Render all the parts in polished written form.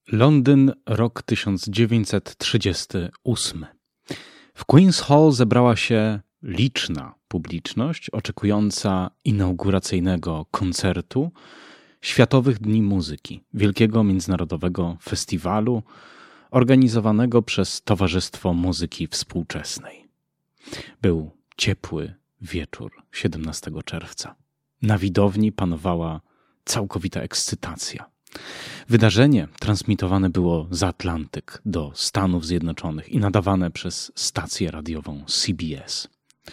Londyn, rok 1938. W Queen's Hall zebrała się liczna publiczność oczekująca inauguracyjnego koncertu Światowych Dni Muzyki, wielkiego międzynarodowego festiwalu organizowanego przez Towarzystwo Muzyki Współczesnej. Był ciepły wieczór 17 czerwca. Na widowni panowała całkowita ekscytacja. Wydarzenie transmitowane było za Atlantyk do Stanów Zjednoczonych i nadawane przez stację radiową CBS.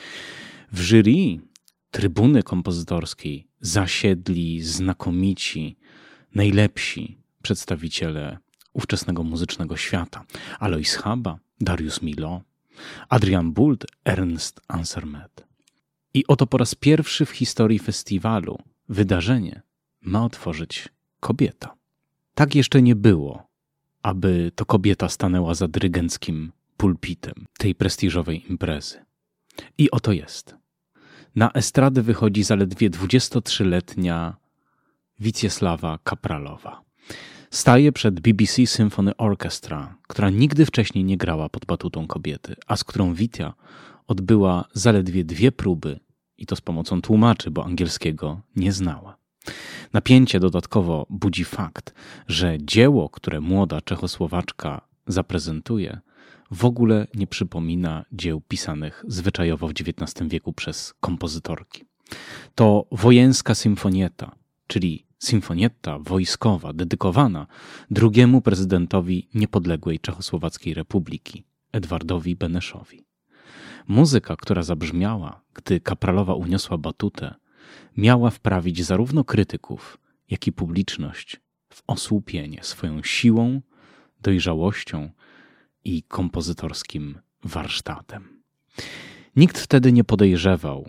W jury trybuny kompozytorskiej zasiedli znakomici, najlepsi przedstawiciele ówczesnego muzycznego świata. Alois Chaba, Darius Milhaud, Adrian Boult, Ernst Ansermet. I oto po raz pierwszy w historii festiwalu wydarzenie ma otworzyć kobieta. Tak jeszcze nie było, aby to kobieta stanęła za dyrygenckim pulpitem tej prestiżowej imprezy. I oto jest. Na estradę wychodzi zaledwie 23-letnia Wicieslawa Kapralowa. Staje przed BBC Symphony Orchestra, która nigdy wcześniej nie grała pod batutą kobiety, a z którą Witia odbyła zaledwie 2 próby i to z pomocą tłumaczy, bo angielskiego nie znała. Napięcie dodatkowo budzi fakt, że dzieło, które młoda Czechosłowaczka zaprezentuje, w ogóle nie przypomina dzieł pisanych zwyczajowo w XIX wieku przez kompozytorki. To wojenska symfonieta, czyli symfonietta wojskowa dedykowana drugiemu prezydentowi niepodległej Czechosłowackiej Republiki, Edwardowi Beneszowi. Muzyka, która zabrzmiała, gdy Kapralowa uniosła batutę, miała wprawić zarówno krytyków, jak i publiczność w osłupienie swoją siłą, dojrzałością i kompozytorskim warsztatem. Nikt wtedy nie podejrzewał,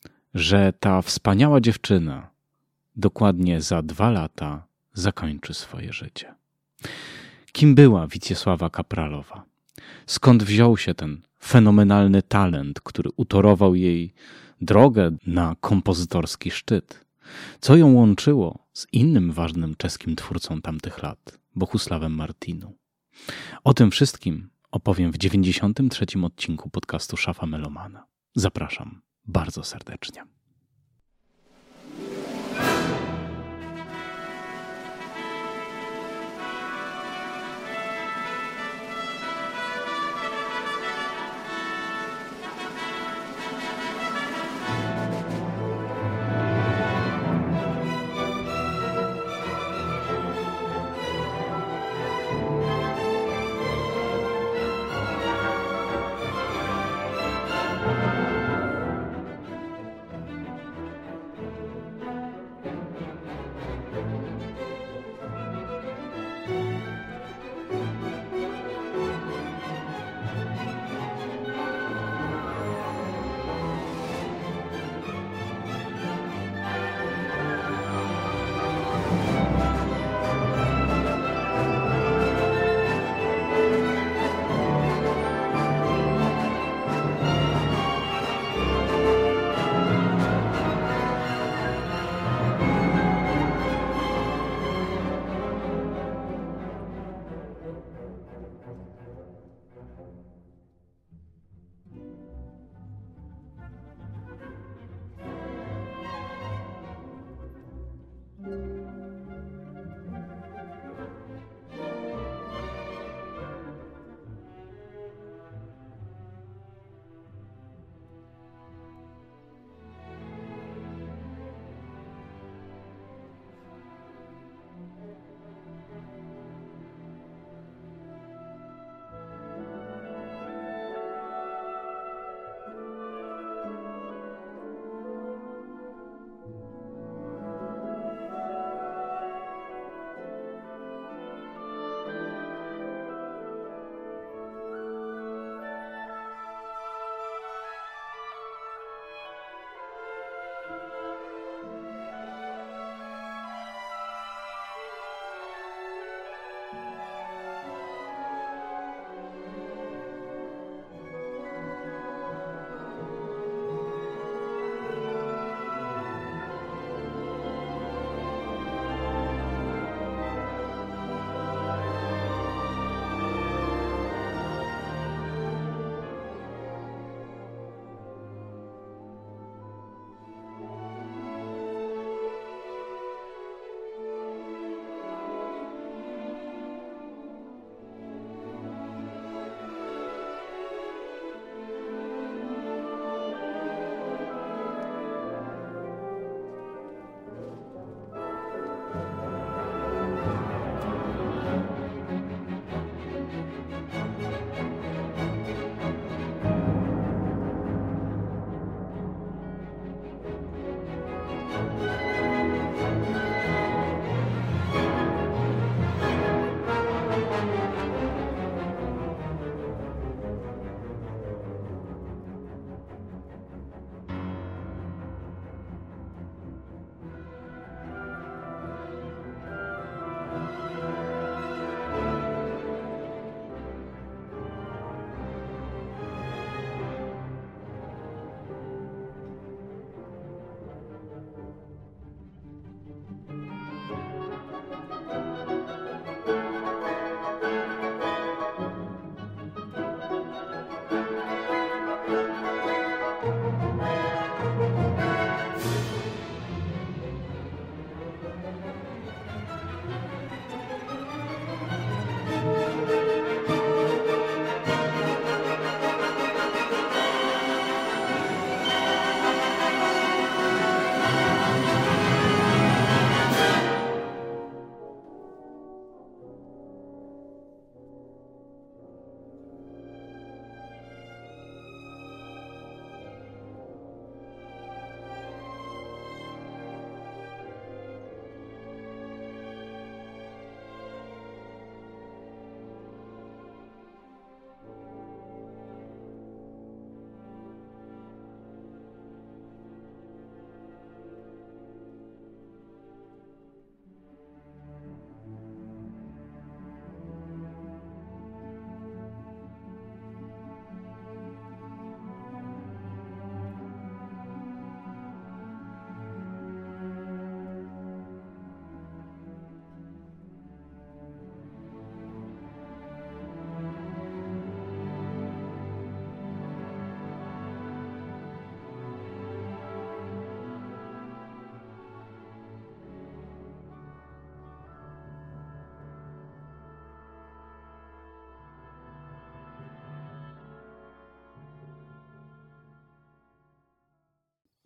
że ta wspaniała dziewczyna dokładnie za 2 lata zakończy swoje życie. Kim była Wiciesława Kapralowa? Skąd wziął się ten fenomenalny talent, który utorował jej drogę na kompozytorski szczyt? Co ją łączyło z innym ważnym czeskim twórcą tamtych lat, Bohusławem Martinu? O tym wszystkim opowiem w 93. odcinku podcastu Szafa Melomana. Zapraszam bardzo serdecznie.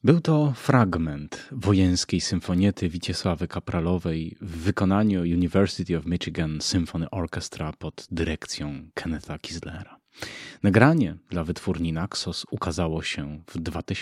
Był to fragment wojenskiej symfoniety Witesławy Kapralowej w wykonaniu University of Michigan Symphony Orchestra pod dyrekcją Kennetha Kislera. Nagranie dla wytwórni Naxos ukazało się w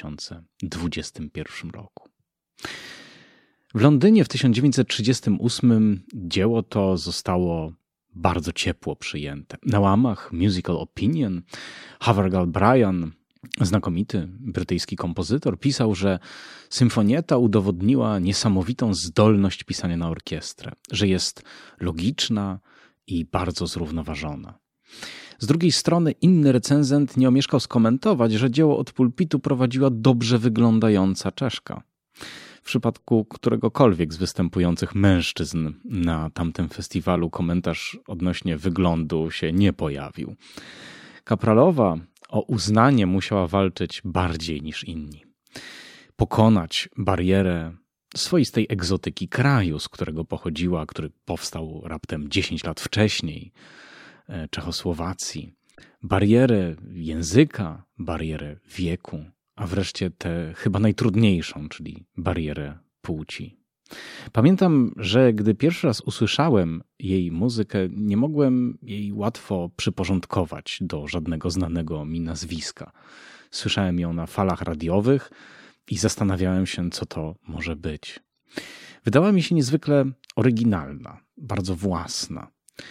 2021 roku. W Londynie w 1938 dzieło to zostało bardzo ciepło przyjęte. Na łamach Musical Opinion Havergal Brian, znakomity brytyjski kompozytor, pisał, że symfonieta udowodniła niesamowitą zdolność pisania na orkiestrę, że jest logiczna i bardzo zrównoważona. Z drugiej strony inny recenzent nie omieszkał skomentować, że dzieło od pulpitu prowadziła dobrze wyglądająca Czeszka. W przypadku któregokolwiek z występujących mężczyzn na tamtym festiwalu komentarz odnośnie wyglądu się nie pojawił. Kapralowa o uznanie musiała walczyć bardziej niż inni. Pokonać barierę swoistej egzotyki kraju, z którego pochodziła, który powstał raptem 10 lat wcześniej, Czechosłowacji, barierę języka, barierę wieku, a wreszcie tę chyba najtrudniejszą, czyli barierę płci. Pamiętam, że gdy pierwszy raz usłyszałem jej muzykę, nie mogłem jej łatwo przyporządkować do żadnego znanego mi nazwiska. Słyszałem ją na falach radiowych i zastanawiałem się, co to może być. Wydała mi się niezwykle oryginalna, bardzo własna.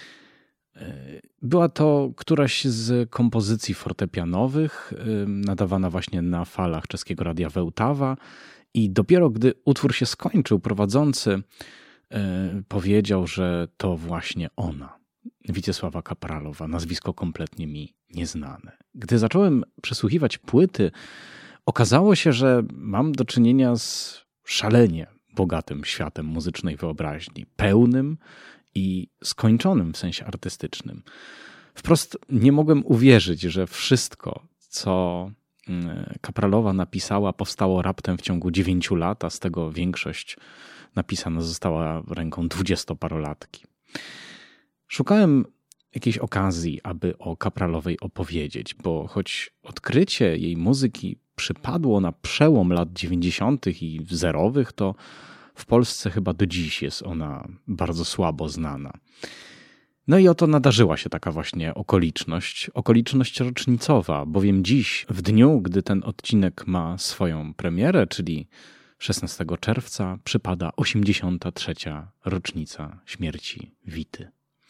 Była to któraś z kompozycji fortepianowych, nadawana właśnie na falach czeskiego radia Wełtawa, i dopiero gdy utwór się skończył, prowadzący powiedział, że to właśnie ona, Witesława Kapralowa, nazwisko kompletnie mi nieznane. Gdy zacząłem przesłuchiwać płyty, okazało się, że mam do czynienia z szalenie bogatym światem muzycznej wyobraźni, pełnym i skończonym w sensie artystycznym. Wprost nie mogłem uwierzyć, że wszystko, co Kapralowa napisała, powstało raptem w ciągu 9 lat, a z tego większość napisana została ręką 20-parolatki. Szukałem jakiejś okazji, aby o Kapralowej opowiedzieć, bo choć odkrycie jej muzyki przypadło na przełom lat 90. i zerowych, to w Polsce chyba do dziś jest ona bardzo słabo znana. No i oto nadarzyła się taka właśnie okoliczność rocznicowa, bowiem dziś, w dniu, gdy ten odcinek ma swoją premierę, czyli 16 czerwca, przypada 83. rocznica śmierci Wity.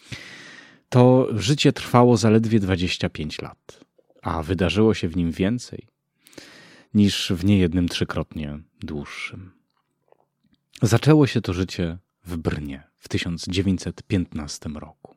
To życie trwało zaledwie 25 lat, a wydarzyło się w nim więcej niż w niejednym trzykrotnie dłuższym. Zaczęło się to życie w Brnie w 1915 roku.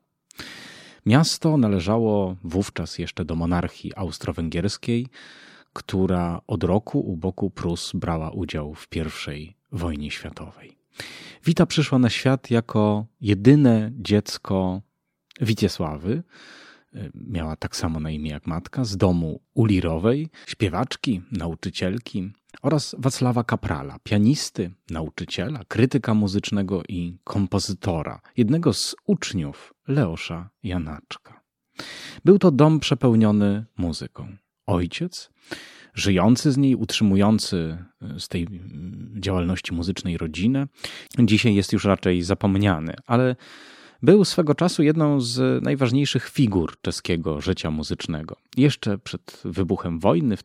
Miasto należało wówczas jeszcze do monarchii austro-węgierskiej, która od roku u boku Prus brała udział w I wojnie światowej. Wita przyszła na świat jako jedyne dziecko Witesławy, miała tak samo na imię jak matka, z domu Ulirowej, śpiewaczki, nauczycielki oraz Wacława Kaprala, pianisty, nauczyciela, krytyka muzycznego i kompozytora, jednego z uczniów Leosza Janaczka. Był to dom przepełniony muzyką. Ojciec, żyjący z niej, utrzymujący z tej działalności muzycznej rodzinę, dzisiaj jest już raczej zapomniany, ale był swego czasu jedną z najważniejszych figur czeskiego życia muzycznego. Jeszcze przed wybuchem wojny w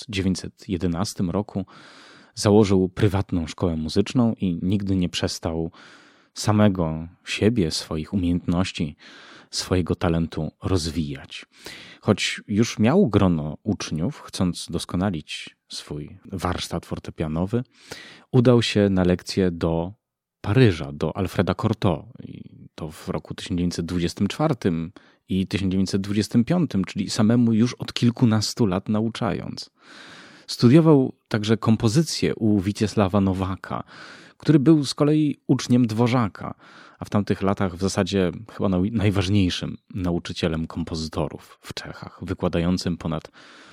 1911 roku założył prywatną szkołę muzyczną i nigdy nie przestał samego siebie, swoich umiejętności, swojego talentu rozwijać. Choć już miał grono uczniów, chcąc doskonalić swój warsztat fortepianowy, udał się na lekcje do Paryża, do Alfreda Cortot. To w roku 1924 i 1925, czyli samemu już od kilkunastu lat nauczając. Studiował także kompozycję u Witesława Nowaka, który był z kolei uczniem Dworzaka, a w tamtych latach w zasadzie chyba najważniejszym nauczycielem kompozytorów w Czechach, wykładającym ponad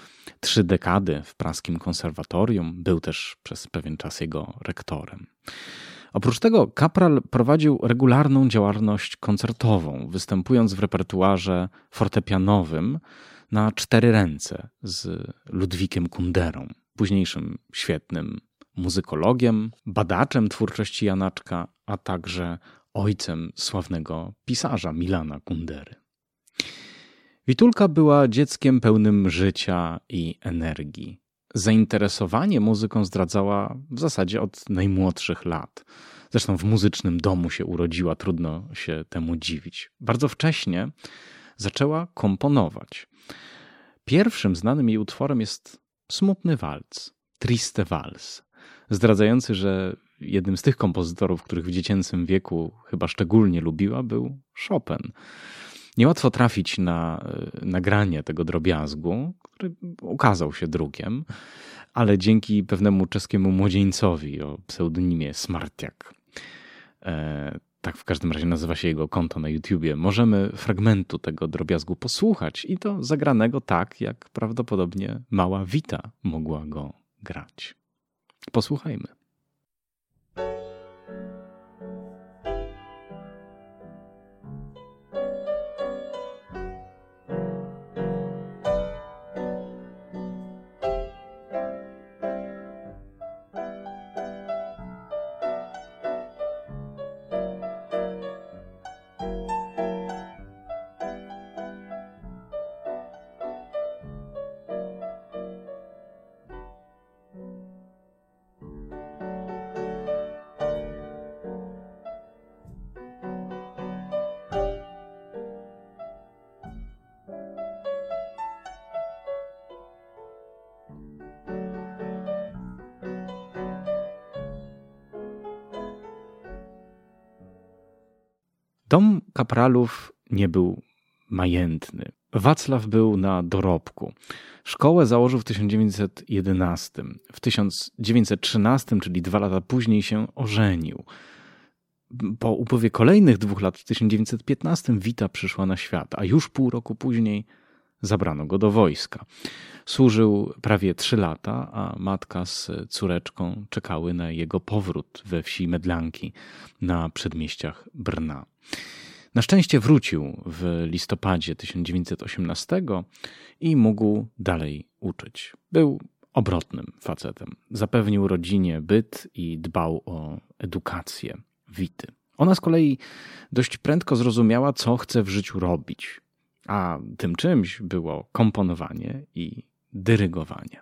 3 dekady w praskim konserwatorium. Był też przez pewien czas jego rektorem. Oprócz tego Kapral prowadził regularną działalność koncertową, występując w repertuarze fortepianowym na 4 ręce z Ludwikiem Kunderą, późniejszym świetnym muzykologiem, badaczem twórczości Janaczka, a także ojcem sławnego pisarza Milana Kundery. Witulka była dzieckiem pełnym życia i energii. Zainteresowanie muzyką zdradzała w zasadzie od najmłodszych lat. Zresztą w muzycznym domu się urodziła, trudno się temu dziwić. Bardzo wcześnie zaczęła komponować. Pierwszym znanym jej utworem jest smutny walc, Triste Vals, zdradzający, że jednym z tych kompozytorów, których w dziecięcym wieku chyba szczególnie lubiła, był Chopin. Niełatwo trafić na nagranie tego drobiazgu, który ukazał się drukiem, ale dzięki pewnemu czeskiemu młodzieńcowi o pseudonimie Smartiak, tak w każdym razie nazywa się jego konto na YouTubie, możemy fragmentu tego drobiazgu posłuchać i to zagranego tak, jak prawdopodobnie mała Wita mogła go grać. Posłuchajmy. Dom Kapralów nie był majętny. Wacław był na dorobku. Szkołę założył w 1911. W 1913, czyli 2 lata później, się ożenił. Po upływie kolejnych 2 lat, w 1915, Wita przyszła na świat, a już pół roku później zabrano go do wojska. Służył prawie 3 lata, a matka z córeczką czekały na jego powrót we wsi Medlanki na przedmieściach Brna. Na szczęście wrócił w listopadzie 1918 i mógł dalej uczyć. Był obrotnym facetem. Zapewnił rodzinie byt i dbał o edukację Wity. Ona z kolei dość prędko zrozumiała, co chce w życiu robić. A tym czymś było komponowanie i dyrygowanie.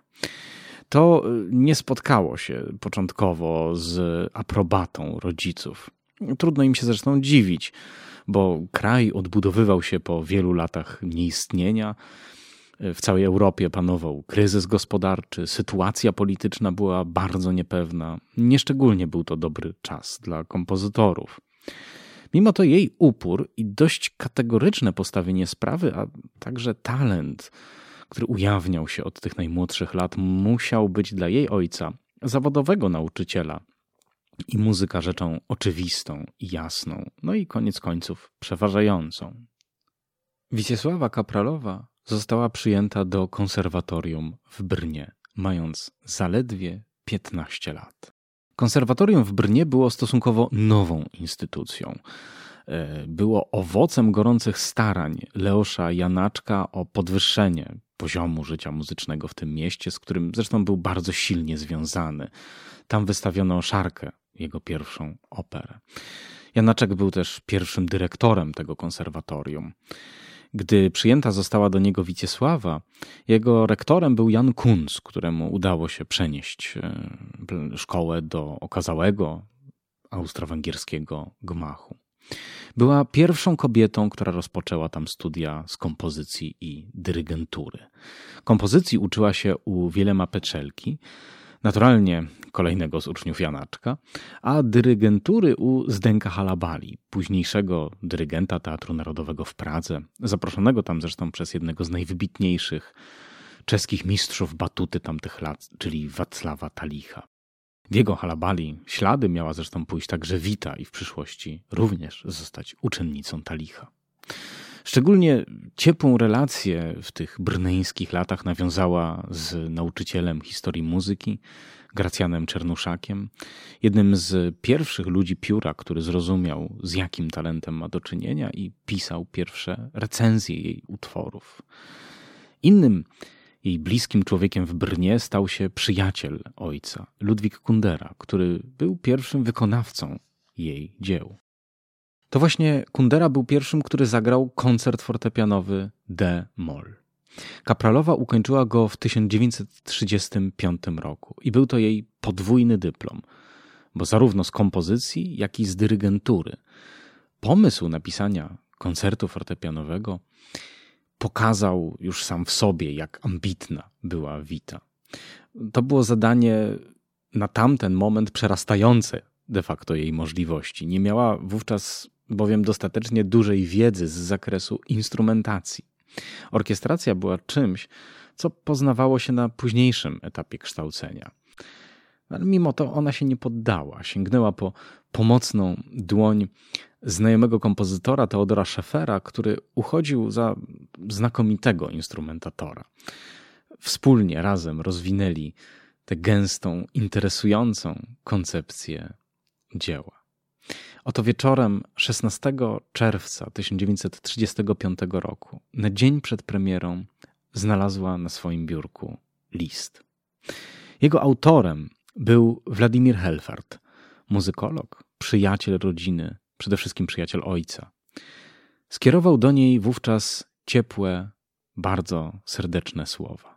To nie spotkało się początkowo z aprobatą rodziców. Trudno im się zresztą dziwić, bo kraj odbudowywał się po wielu latach nieistnienia. W całej Europie panował kryzys gospodarczy, sytuacja polityczna była bardzo niepewna. Nieszczególnie był to dobry czas dla kompozytorów. Mimo to jej upór i dość kategoryczne postawienie sprawy, a także talent, który ujawniał się od tych najmłodszych lat, musiał być dla jej ojca, zawodowego nauczyciela, i muzyka rzeczą oczywistą i jasną, no i koniec końców przeważającą. Wiesława Kapralowa została przyjęta do konserwatorium w Brnie, mając zaledwie 15 lat. Konserwatorium w Brnie było stosunkowo nową instytucją. Było owocem gorących starań Leosza Janaczka o podwyższenie poziomu życia muzycznego w tym mieście, z którym zresztą był bardzo silnie związany. Tam wystawiono Szarkę, jego pierwszą operę. Janaczek był też pierwszym dyrektorem tego konserwatorium. Gdy przyjęta została do niego Wiciesława, jego rektorem był Jan Kunc, któremu udało się przenieść szkołę do okazałego austro-węgierskiego gmachu. Była pierwszą kobietą, która rozpoczęła tam studia z kompozycji i dyrygentury. Kompozycji uczyła się u Wilema Peczelki, naturalnie kolejnego z uczniów Janaczka, a dyrygentury u Zdenka Halabali, późniejszego dyrygenta Teatru Narodowego w Pradze, zaproszonego tam zresztą przez jednego z najwybitniejszych czeskich mistrzów batuty tamtych lat, czyli Wacława Talicha. W jego Halabali ślady miała zresztą pójść także Wita i w przyszłości również zostać uczennicą Talicha. Szczególnie ciepłą relację w tych brneńskich latach nawiązała z nauczycielem historii muzyki, Gracjanem Czernuszakiem, jednym z pierwszych ludzi pióra, który zrozumiał, z jakim talentem ma do czynienia i pisał pierwsze recenzje jej utworów. Innym Jej bliskim człowiekiem w Brnie stał się przyjaciel ojca, Ludwik Kundera, który był pierwszym wykonawcą jej dzieł. To właśnie Kundera był pierwszym, który zagrał koncert fortepianowy D-moll. Kapralowa ukończyła go w 1935 roku i był to jej podwójny dyplom, bo zarówno z kompozycji, jak i z dyrygentury. Pomysł napisania koncertu fortepianowego pokazał już sam w sobie, jak ambitna była Wita. To było zadanie na tamten moment przerastające de facto jej możliwości. Nie miała wówczas bowiem dostatecznie dużej wiedzy z zakresu instrumentacji. Orkiestracja była czymś, co poznawało się na późniejszym etapie kształcenia. Ale mimo to ona się nie poddała. Sięgnęła po pomocną dłoń znajomego kompozytora Teodora Scheffera, który uchodził za znakomitego instrumentatora. Wspólnie, razem rozwinęli tę gęstą, interesującą koncepcję dzieła. Oto wieczorem 16 czerwca 1935 roku, na dzień przed premierą, znalazła na swoim biurku list. Jego autorem był Władimir Helfart, muzykolog, przyjaciel rodziny, przede wszystkim przyjaciel ojca. Skierował do niej wówczas ciepłe, bardzo serdeczne słowa.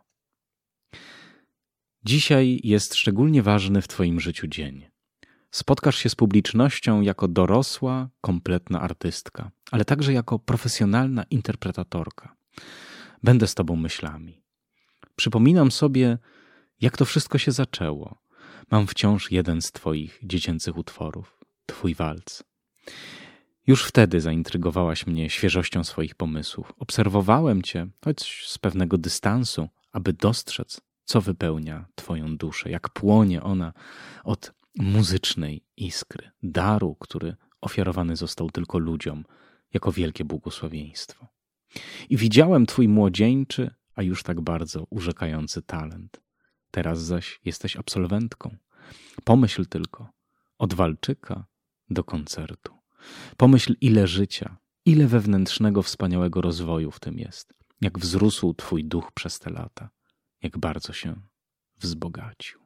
Dzisiaj jest szczególnie ważny w twoim życiu dzień. Spotkasz się z publicznością jako dorosła, kompletna artystka, ale także jako profesjonalna interpretatorka. Będę z tobą myślami. Przypominam sobie, jak to wszystko się zaczęło. Mam wciąż jeden z twoich dziecięcych utworów, twój walc. Już wtedy zaintrygowałaś mnie świeżością swoich pomysłów. Obserwowałem cię, choć z pewnego dystansu, aby dostrzec, co wypełnia twoją duszę, jak płonie ona od muzycznej iskry, daru, który ofiarowany został tylko ludziom jako wielkie błogosławieństwo. I widziałem twój młodzieńczy, a już tak bardzo urzekający talent. Teraz zaś jesteś absolwentką. Pomyśl tylko, od walczyka do koncertu. Pomyśl, ile życia, ile wewnętrznego, wspaniałego rozwoju w tym jest. Jak wzrósł twój duch przez te lata. Jak bardzo się wzbogacił.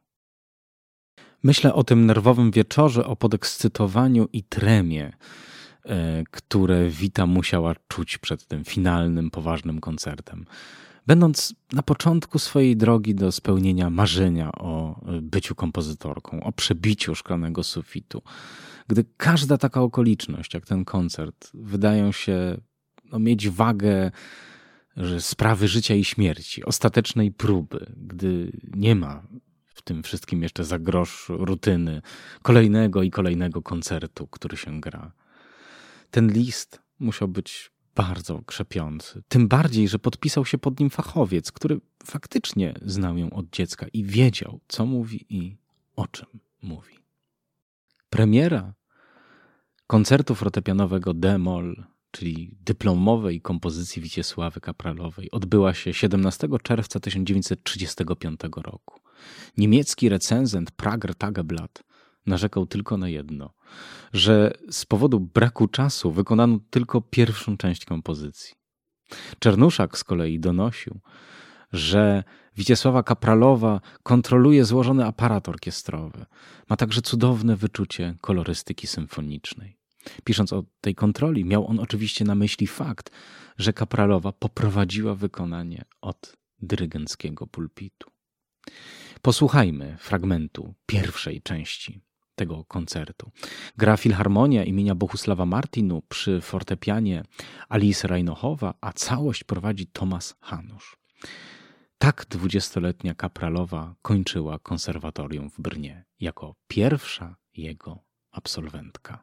Myślę o tym nerwowym wieczorze, o podekscytowaniu i tremie, które Wita musiała czuć przed tym finalnym, poważnym koncertem. Będąc na początku swojej drogi do spełnienia marzenia o byciu kompozytorką, o przebiciu szklanego sufitu, gdy każda taka okoliczność, jak ten koncert, wydają się mieć wagę sprawy życia i śmierci, ostatecznej próby, gdy nie ma w tym wszystkim jeszcze za grosz rutyny kolejnego i kolejnego koncertu, który się gra. Ten list musiał być bardzo krzepiący. Tym bardziej, że podpisał się pod nim fachowiec, który faktycznie znał ją od dziecka i wiedział, co mówi i o czym mówi. Premiera koncertu fortepianowego D-moll, czyli dyplomowej kompozycji Wiciesławy Kapralowej, odbyła się 17 czerwca 1935 roku. Niemiecki recenzent Prager Tageblatt narzekał tylko na jedno, że z powodu braku czasu wykonano tylko pierwszą część kompozycji. Czernuszak z kolei donosił, że Wiciesława Kapralowa kontroluje złożony aparat orkiestrowy. Ma także cudowne wyczucie kolorystyki symfonicznej. Pisząc o tej kontroli, miał on oczywiście na myśli fakt, że Kapralowa poprowadziła wykonanie od dyrygenckiego pulpitu. Posłuchajmy fragmentu pierwszej części tego koncertu. Gra Filharmonia imienia Bohusława Martinu przy fortepianie Alice Rajnochowa, a całość prowadzi Tomasz Hanusz. Tak 20-letnia Kapralowa kończyła konserwatorium w Brnie jako pierwsza jego absolwentka.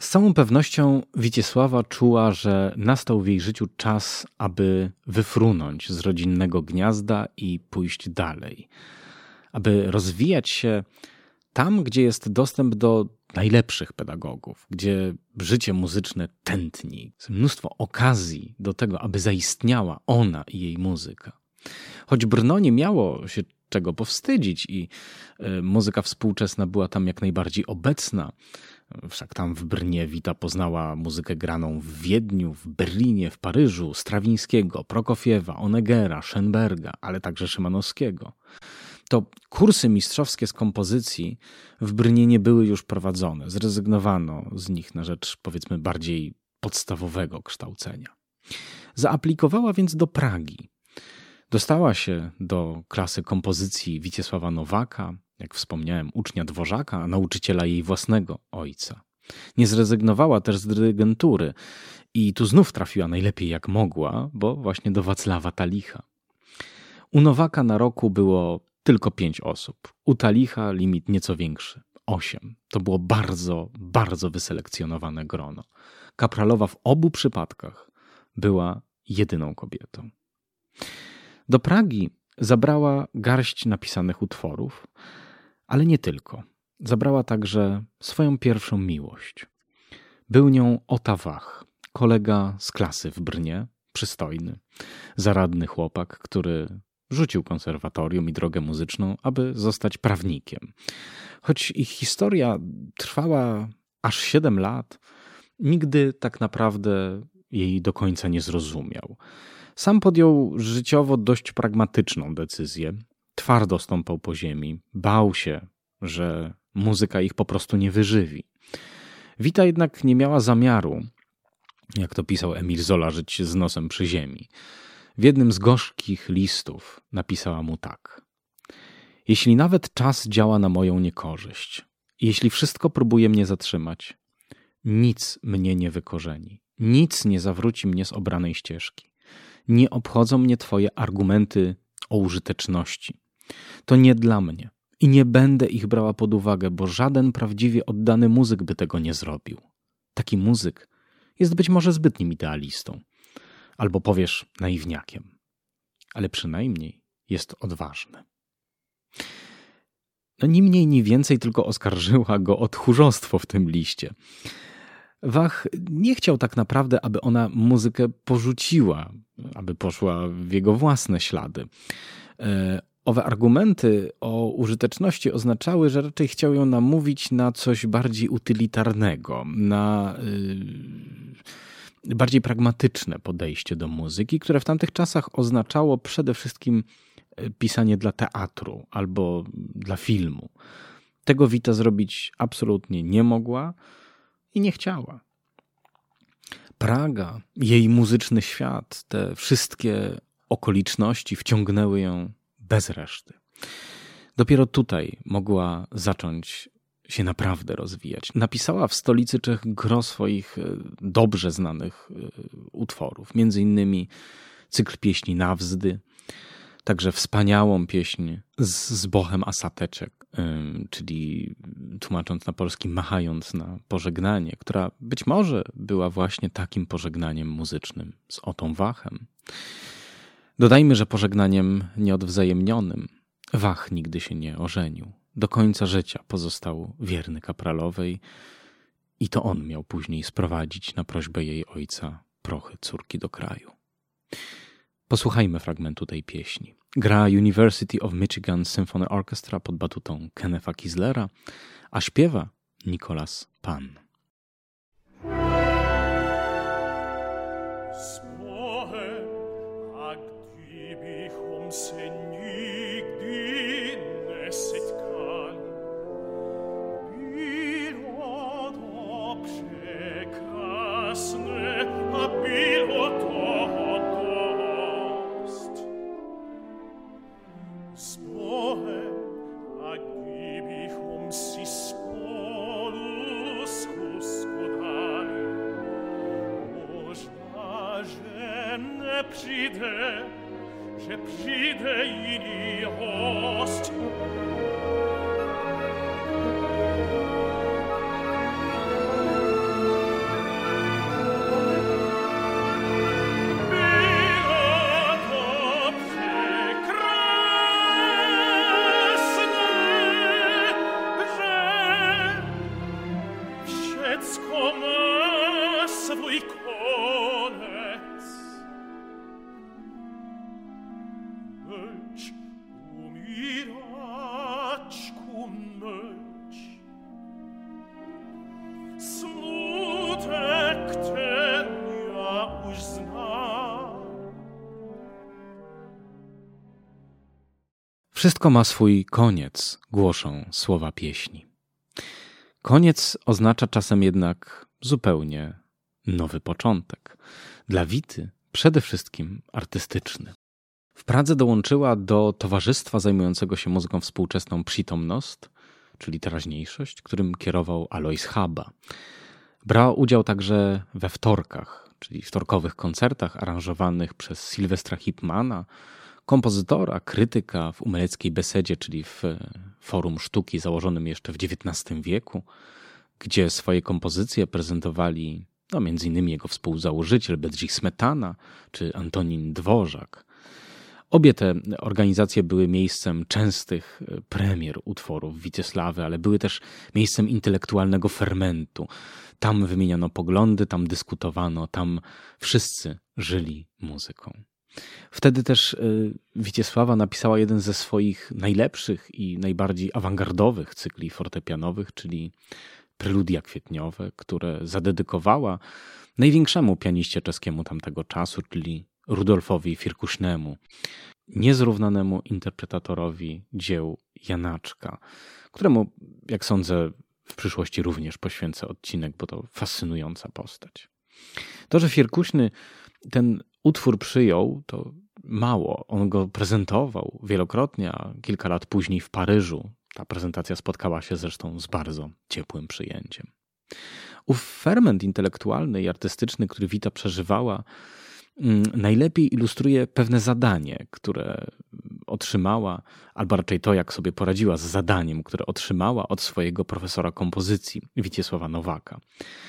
Z całą pewnością Wiciesława czuła, że nastał w jej życiu czas, aby wyfrunąć z rodzinnego gniazda i pójść dalej. Aby rozwijać się tam, gdzie jest dostęp do najlepszych pedagogów, gdzie życie muzyczne tętni. Jest mnóstwo okazji do tego, aby zaistniała ona i jej muzyka. Choć Brno nie miało się czego powstydzić i muzyka współczesna była tam jak najbardziej obecna, wszak tam w Brnie Wita poznała muzykę graną w Wiedniu, w Berlinie, w Paryżu, Strawińskiego, Prokofiewa, Oneggera, Schönberga, ale także Szymanowskiego. To kursy mistrzowskie z kompozycji w Brnie nie były już prowadzone. Zrezygnowano z nich na rzecz, powiedzmy, bardziej podstawowego kształcenia. Zaaplikowała więc do Pragi. Dostała się do klasy kompozycji Wiciesława Nowaka, jak wspomniałem, ucznia Dworzaka, a nauczyciela jej własnego ojca. Nie zrezygnowała też z dyrygentury i tu znów trafiła najlepiej jak mogła, bo właśnie do Wacława Talicha. U Nowaka na roku było tylko 5 osób. U Talicha limit nieco większy, 8. To było bardzo, bardzo wyselekcjonowane grono. Kapralowa w obu przypadkach była jedyną kobietą. Do Pragi zabrała garść napisanych utworów, ale nie tylko. Zabrała także swoją pierwszą miłość. Był nią Ota Wach, kolega z klasy w Brnie, przystojny, zaradny chłopak, który rzucił konserwatorium i drogę muzyczną, aby zostać prawnikiem. Choć ich historia trwała aż 7 lat, nigdy tak naprawdę jej do końca nie zrozumiał. Sam podjął życiowo dość pragmatyczną decyzję. Twardo stąpał po ziemi, bał się, że muzyka ich po prostu nie wyżywi. Wita jednak nie miała zamiaru, jak to pisał Emil Zola, żyć z nosem przy ziemi. W jednym z gorzkich listów napisała mu tak. Jeśli nawet czas działa na moją niekorzyść, jeśli wszystko próbuje mnie zatrzymać, nic mnie nie wykorzeni, nic nie zawróci mnie z obranej ścieżki. Nie obchodzą mnie twoje argumenty o użyteczności. To nie dla mnie i nie będę ich brała pod uwagę, bo żaden prawdziwie oddany muzyk by tego nie zrobił. Taki muzyk jest być może zbytnim idealistą. Albo powiesz naiwniakiem, ale przynajmniej jest odważny. No ni mniej, ni więcej, tylko oskarżyła go o tchórzostwo w tym liście. Wach nie chciał tak naprawdę, aby ona muzykę porzuciła, aby poszła w jego własne ślady. Owe argumenty o użyteczności oznaczały, że raczej chciał ją namówić na coś bardziej utylitarnego, na bardziej pragmatyczne podejście do muzyki, które w tamtych czasach oznaczało przede wszystkim pisanie dla teatru albo dla filmu. Tego Wita zrobić absolutnie nie mogła i nie chciała. Praga, jej muzyczny świat, te wszystkie okoliczności wciągnęły ją bez reszty. Dopiero tutaj mogła zacząć się naprawdę rozwijać. Napisała w stolicy Czech gro swoich dobrze znanych utworów, między innymi cykl pieśni Nawzdy, także wspaniałą pieśń z Bochem a Sateczek, czyli tłumacząc na polski machając na pożegnanie, która być może była właśnie takim pożegnaniem muzycznym z Otą Wachem. Dodajmy, że pożegnaniem nieodwzajemnionym. Wach nigdy się nie ożenił. Do końca życia pozostał wierny Kapralowej i to on miał później sprowadzić na prośbę jej ojca prochy córki do kraju. Posłuchajmy fragmentu tej pieśni. Gra University of Michigan Symphony Orchestra pod batutą Kennetha Kislera, a śpiewa Nicolas Pan. Wszystko ma swój koniec, głoszą słowa pieśni. Koniec oznacza czasem jednak zupełnie nowy początek. Dla Wity przede wszystkim artystyczny. W Pradze dołączyła do towarzystwa zajmującego się muzyką współczesną Przytomnost, czyli teraźniejszość, którym kierował Alois Chaba. Brała udział także we wtorkach, czyli wtorkowych koncertach aranżowanych przez Sylwestra Hipmana, kompozytora, krytyka w Umeleckiej Besedzie, czyli w Forum Sztuki założonym jeszcze w XIX wieku, gdzie swoje kompozycje prezentowali między innymi jego współzałożyciel Bedřich Smetana czy Antonín Dvořák. Obie te organizacje były miejscem częstych premier utworów Witysławy, ale były też miejscem intelektualnego fermentu. Tam wymieniano poglądy, tam dyskutowano, tam wszyscy żyli muzyką. Wtedy też Witysława napisała jeden ze swoich najlepszych i najbardziej awangardowych cykli fortepianowych, czyli Preludia kwietniowe, które zadedykowała największemu pianiście czeskiemu tamtego czasu, czyli Rudolfowi Firkusznemu, niezrównanemu interpretatorowi dzieł Janaczka, któremu, jak sądzę, w przyszłości również poświęcę odcinek, bo to fascynująca postać. To, że Firkuszny ten utwór przyjął, to mało. On go prezentował wielokrotnie, a kilka lat później w Paryżu. Ta prezentacja spotkała się zresztą z bardzo ciepłym przyjęciem. Ów ferment intelektualny i artystyczny, który Wita przeżywała, najlepiej ilustruje pewne zadanie, które otrzymała, albo raczej to, jak sobie poradziła z zadaniem, które otrzymała od swojego profesora kompozycji, Witysława Nowaka.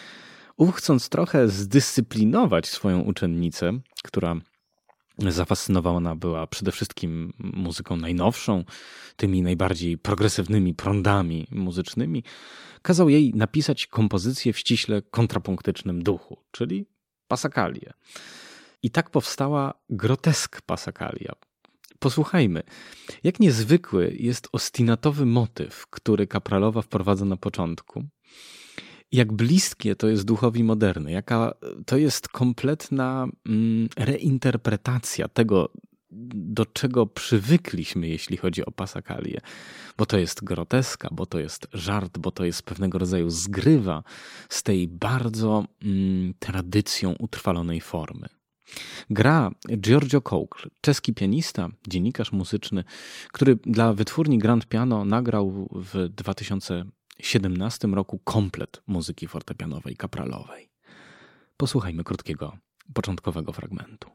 Chcąc trochę zdyscyplinować swoją uczennicę, która zafascynowana była przede wszystkim muzyką najnowszą, tymi najbardziej progresywnymi prądami muzycznymi, kazał jej napisać kompozycję w ściśle kontrapunktycznym duchu, czyli pasakalię. I tak powstała grotesk pasakalia. Posłuchajmy, jak niezwykły jest ostinatowy motyw, który Kapralowa wprowadza na początku. Jak bliskie to jest duchowi moderny, jaka to jest kompletna reinterpretacja tego, do czego przywykliśmy, jeśli chodzi o pasakalię. Bo to jest groteska, bo to jest żart, bo to jest pewnego rodzaju zgrywa z tej bardzo tradycją utrwalonej formy. Gra Giorgio Kołkl, czeski pianista, dziennikarz muzyczny, który dla wytwórni Grand Piano nagrał w 2017 roku komplet muzyki fortepianowej Kapralowej. Posłuchajmy krótkiego, początkowego fragmentu.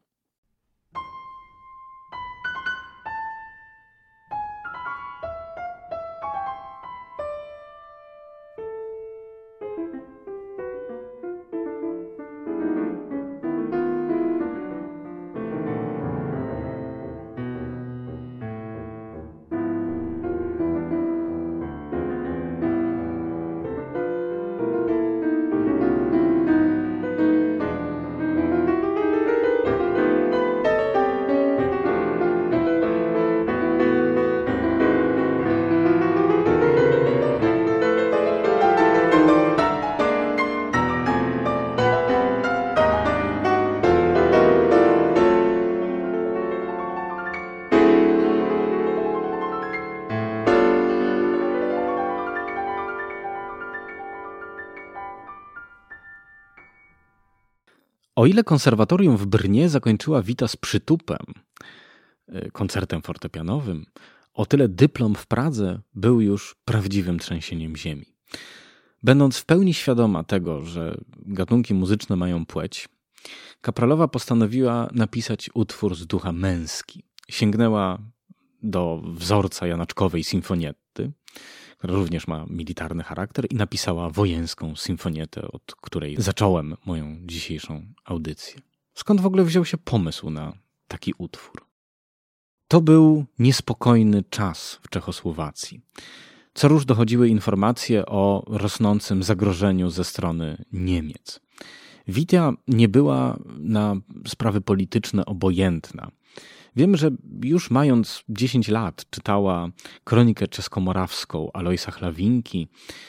O ile konserwatorium w Brnie zakończyła Wita z przytupem, koncertem fortepianowym, o tyle dyplom w Pradze był już prawdziwym trzęsieniem ziemi. Będąc w pełni świadoma tego, że gatunki muzyczne mają płeć, Kapralowa postanowiła napisać utwór z ducha męski. Sięgnęła do wzorca janaczkowej sinfonietty, która również ma militarny charakter, i napisała wojenską symfonietę, od której zacząłem moją dzisiejszą audycję. Skąd w ogóle wziął się pomysł na taki utwór? To był niespokojny czas w Czechosłowacji. Co rusz dochodziły informacje o rosnącym zagrożeniu ze strony Niemiec. Wita nie była na sprawy polityczne obojętna. Wiem, że już mając 10 lat czytała kronikę czeskomorawską Alojsa Chlawinki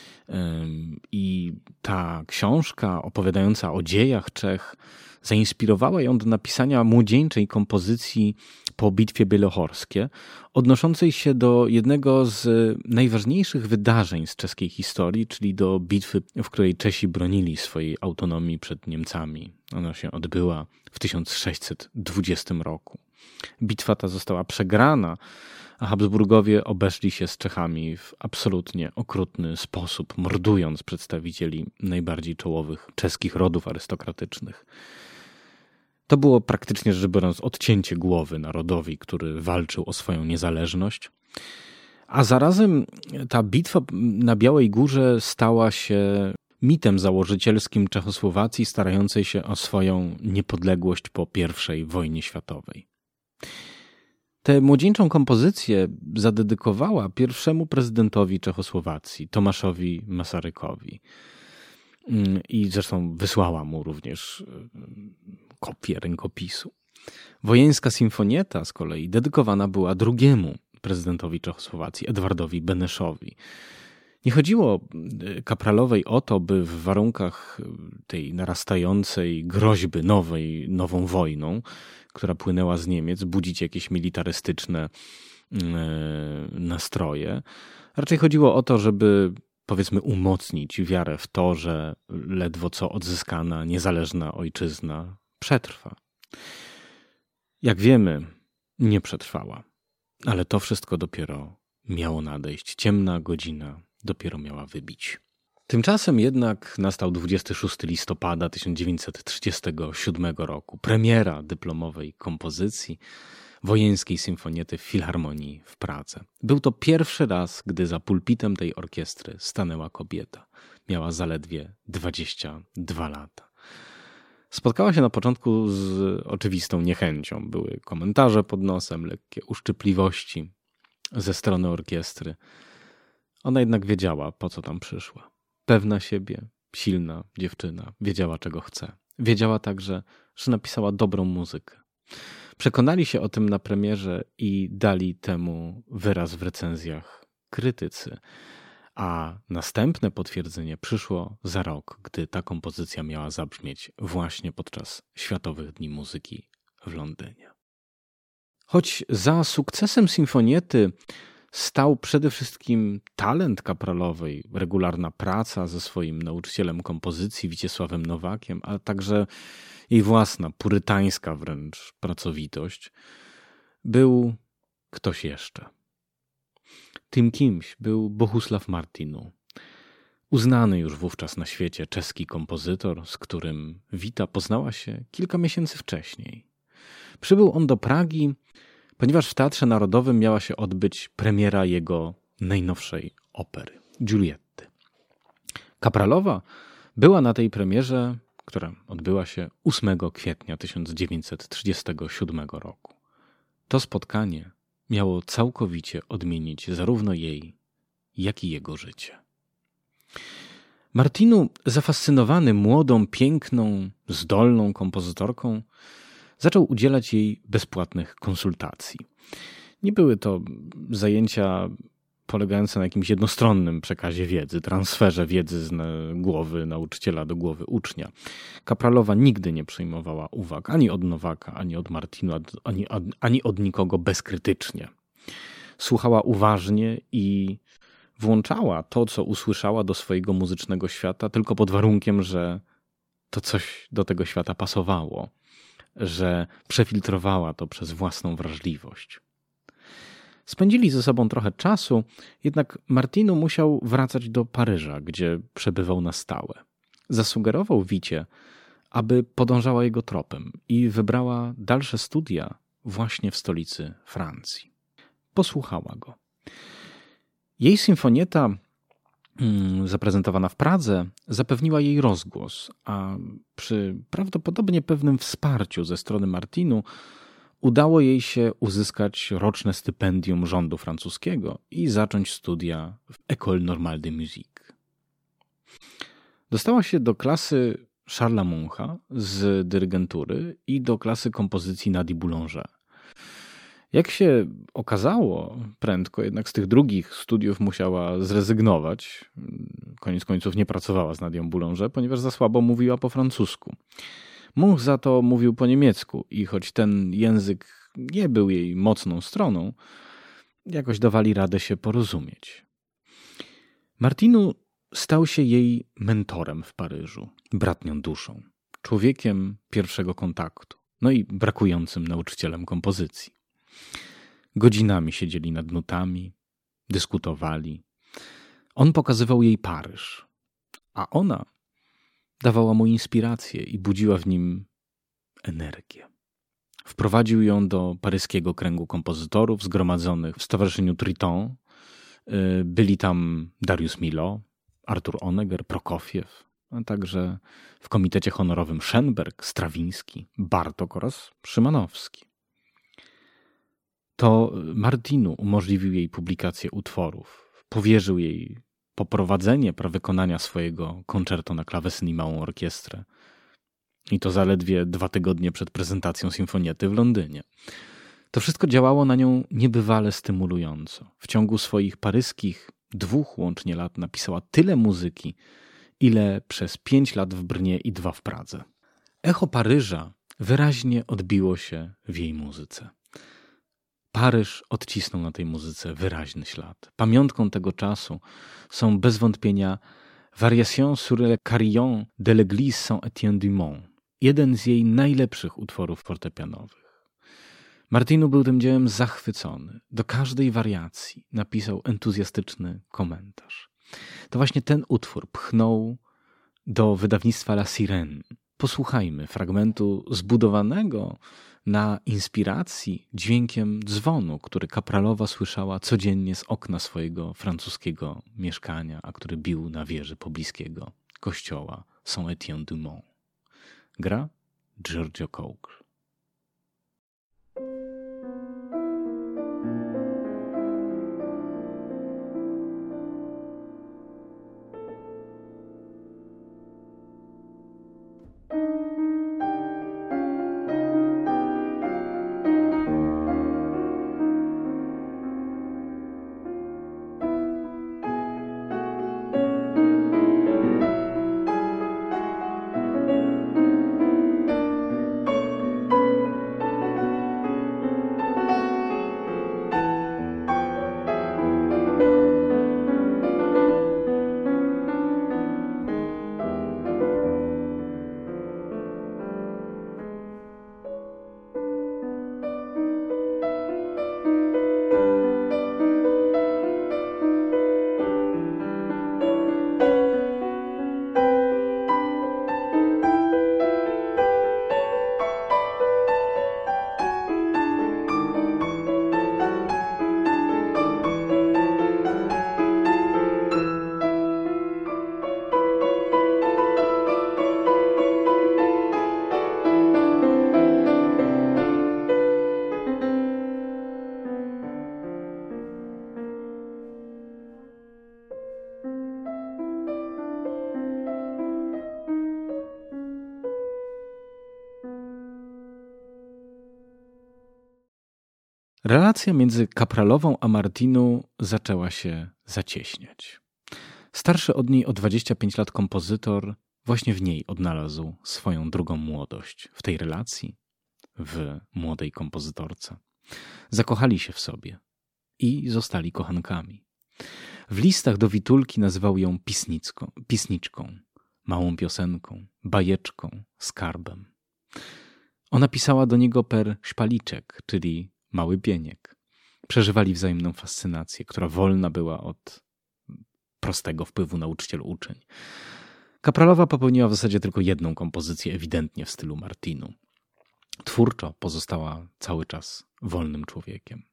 i ta książka opowiadająca o dziejach Czech zainspirowała ją do napisania młodzieńczej kompozycji po bitwie bielohorskie, odnoszącej się do jednego z najważniejszych wydarzeń z czeskiej historii, czyli do bitwy, w której Czesi bronili swojej autonomii przed Niemcami. Ona się odbyła w 1620 roku. Bitwa ta została przegrana, a Habsburgowie obeszli się z Czechami w absolutnie okrutny sposób, mordując przedstawicieli najbardziej czołowych czeskich rodów arystokratycznych. To było praktycznie rzecz biorąc odcięcie głowy narodowi, który walczył o swoją niezależność. A zarazem ta bitwa na Białej Górze stała się mitem założycielskim Czechosłowacji starającej się o swoją niepodległość po I wojnie światowej. Tę młodzieńczą kompozycję zadedykowała pierwszemu prezydentowi Czechosłowacji, Tomaszowi Masarykowi. I zresztą wysłała mu również kopię rękopisu. Wojeńska Sinfonieta z kolei dedykowana była drugiemu prezydentowi Czechosłowacji, Edwardowi Beneszowi. Nie chodziło Kapralowej o to, by w warunkach tej narastającej groźby nową wojną, która płynęła z Niemiec, budzić jakieś militarystyczne nastroje. Raczej chodziło o to, żeby powiedzmy umocnić wiarę w to, że ledwo co odzyskana, niezależna ojczyzna przetrwa. Jak wiemy, nie przetrwała, ale to wszystko dopiero miało nadejść. Ciemna godzina dopiero miała wybić. Tymczasem jednak nastał 26 listopada 1937 roku. Premiera dyplomowej kompozycji Wojeńskiej Symfoniety w Filharmonii w Pradze. Był to pierwszy raz, gdy za pulpitem tej orkiestry stanęła kobieta. Miała zaledwie 22 lata. Spotkała się na początku z oczywistą niechęcią. Były komentarze pod nosem, lekkie uszczypliwości ze strony orkiestry. Ona jednak wiedziała, po co tam przyszła. Pewna siebie, silna dziewczyna, wiedziała, czego chce. Wiedziała także, że napisała dobrą muzykę. Przekonali się o tym na premierze i dali temu wyraz w recenzjach krytycy. A następne potwierdzenie przyszło za rok, gdy ta kompozycja miała zabrzmieć właśnie podczas Światowych Dni Muzyki w Londynie. Choć za sukcesem Sinfoniety stał przede wszystkim talent Kapralowej, regularna praca ze swoim nauczycielem kompozycji Wiciesławem Nowakiem, a także jej własna, purytańska wręcz pracowitość, był ktoś jeszcze. Tym kimś był Bohusław Martinu, uznany już wówczas na świecie czeski kompozytor, z którym Wita poznała się kilka miesięcy wcześniej. Przybył on do Pragi, ponieważ w Teatrze Narodowym miała się odbyć premiera jego najnowszej opery, Giulietty. Kapralowa była na tej premierze, która odbyła się 8 kwietnia 1937 roku. To spotkanie miało całkowicie odmienić zarówno jej, jak i jego życie. Martinu, zafascynowany młodą, piękną, zdolną kompozytorką, zaczął udzielać jej bezpłatnych konsultacji. Nie były to zajęcia polegające na jakimś jednostronnym przekazie wiedzy, transferze wiedzy z głowy nauczyciela do głowy ucznia. Kapralowa nigdy nie przyjmowała uwag ani od Nowaka, ani od Martinu, ani od nikogo bezkrytycznie. Słuchała uważnie i włączała to, co usłyszała do swojego muzycznego świata, tylko pod warunkiem, że to coś do tego świata pasowało, że przefiltrowała to przez własną wrażliwość. Spędzili ze sobą trochę czasu, jednak Martinu musiał wracać do Paryża, gdzie przebywał na stałe. Zasugerował Wicie, aby podążała jego tropem i wybrała dalsze studia właśnie w stolicy Francji. Posłuchała go. Jej symfonieta zaprezentowana w Pradze zapewniła jej rozgłos, a przy prawdopodobnie pewnym wsparciu ze strony Martinu udało jej się uzyskać roczne stypendium rządu francuskiego i zacząć studia w École Normale de Musique. Dostała się do klasy Charlesa Muncha z dyrygentury i do klasy kompozycji Nadii Boulanger. Jak się okazało, prędko jednak z tych drugich studiów musiała zrezygnować. Koniec końców nie pracowała z Nadią Boulanger, ponieważ za słabo mówiła po francusku. Mąż za to mówił po niemiecku i choć ten język nie był jej mocną stroną, jakoś dawali radę się porozumieć. Martinu stał się jej mentorem w Paryżu, bratnią duszą, człowiekiem pierwszego kontaktu, no i brakującym nauczycielem kompozycji. Godzinami siedzieli nad nutami, dyskutowali. On pokazywał jej Paryż, a ona dawała mu inspirację i budziła w nim energię. Wprowadził ją do paryskiego kręgu kompozytorów zgromadzonych w Stowarzyszeniu Triton. Byli tam Darius Milhaud, Artur Honegger, Prokofiew, a także w komitecie honorowym Schönberg, Strawiński, Bartók oraz Szymanowski. To Martinu umożliwił jej publikację utworów, powierzył jej poprowadzenie wykonania swojego koncerto na klawesyn i małą orkiestrę. I to zaledwie 2 tygodnie przed prezentacją Sinfoniety w Londynie. To wszystko działało na nią niebywale stymulująco. W ciągu swoich paryskich 2 łącznie lat napisała tyle muzyki, ile przez 5 lat w Brnie i 2 w Pradze. Echo Paryża wyraźnie odbiło się w jej muzyce. Paryż odcisnął na tej muzyce wyraźny ślad. Pamiątką tego czasu są bez wątpienia Variations sur le carillon de l'église Saint-Étienne-du-Mont, jeden z jej najlepszych utworów fortepianowych. Martinu był tym dziełem zachwycony. Do każdej wariacji napisał entuzjastyczny komentarz. To właśnie ten utwór pchnął do wydawnictwa La Sirène. Posłuchajmy fragmentu zbudowanego na inspiracji dźwiękiem dzwonu, który Kapralowa słyszała codziennie z okna swojego francuskiego mieszkania, a który bił na wieży pobliskiego kościoła Saint-Étienne-du-Mont. Gra Giorgio Coker. Relacja między Kapralową a Martinu zaczęła się zacieśniać. Starszy od niej o 25 lat kompozytor właśnie w niej odnalazł swoją drugą młodość. W tej relacji, w młodej kompozytorce. Zakochali się w sobie i zostali kochankami. W listach do Witulki nazywał ją pisniczką, małą piosenką, bajeczką, skarbem. Ona pisała do niego per szpaliczek, czyli mały pieniek. Przeżywali wzajemną fascynację, która wolna była od prostego wpływu nauczyciel-uczeń. Kapralowa popełniła w zasadzie tylko jedną kompozycję, ewidentnie w stylu Martinu. Twórczo pozostała cały czas wolnym człowiekiem.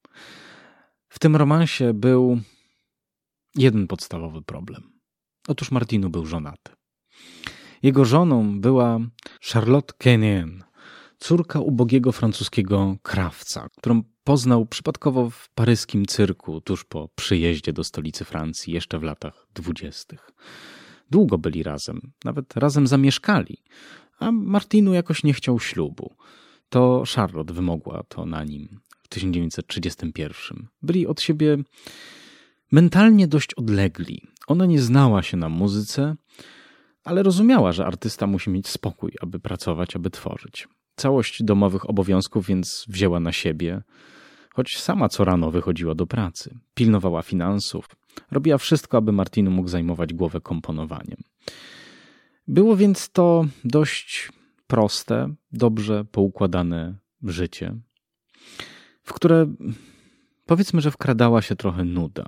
W tym romansie był jeden podstawowy problem. Otóż Martinu był żonaty. Jego żoną była Charlotte Quenien, córka ubogiego francuskiego krawca, którą poznał przypadkowo w paryskim cyrku tuż po przyjeździe do stolicy Francji jeszcze w latach 20. Długo byli razem, nawet razem zamieszkali, a Martinu jakoś nie chciał ślubu. To Charlotte wymogła to na nim w 1931. Byli od siebie mentalnie dość odlegli. Ona nie znała się na muzyce, ale rozumiała, że artysta musi mieć spokój, aby pracować, aby tworzyć. Całość domowych obowiązków więc wzięła na siebie, choć sama co rano wychodziła do pracy. Pilnowała finansów, robiła wszystko, aby Martinu mógł zajmować głowę komponowaniem. Było więc to dość proste, dobrze poukładane życie, w które powiedzmy, że wkradała się trochę nuda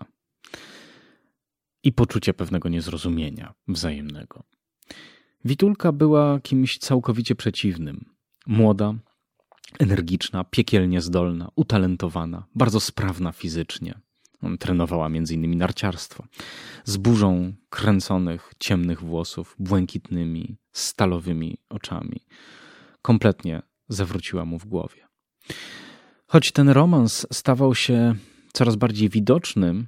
i poczucie pewnego niezrozumienia wzajemnego. Witulka była kimś całkowicie przeciwnym. Młoda, energiczna, piekielnie zdolna, utalentowana, bardzo sprawna fizycznie. Trenowała m.in. narciarstwo. Z burzą kręconych, ciemnych włosów, błękitnymi, stalowymi oczami. Kompletnie zawróciła mu w głowie. Choć ten romans stawał się coraz bardziej widoczny,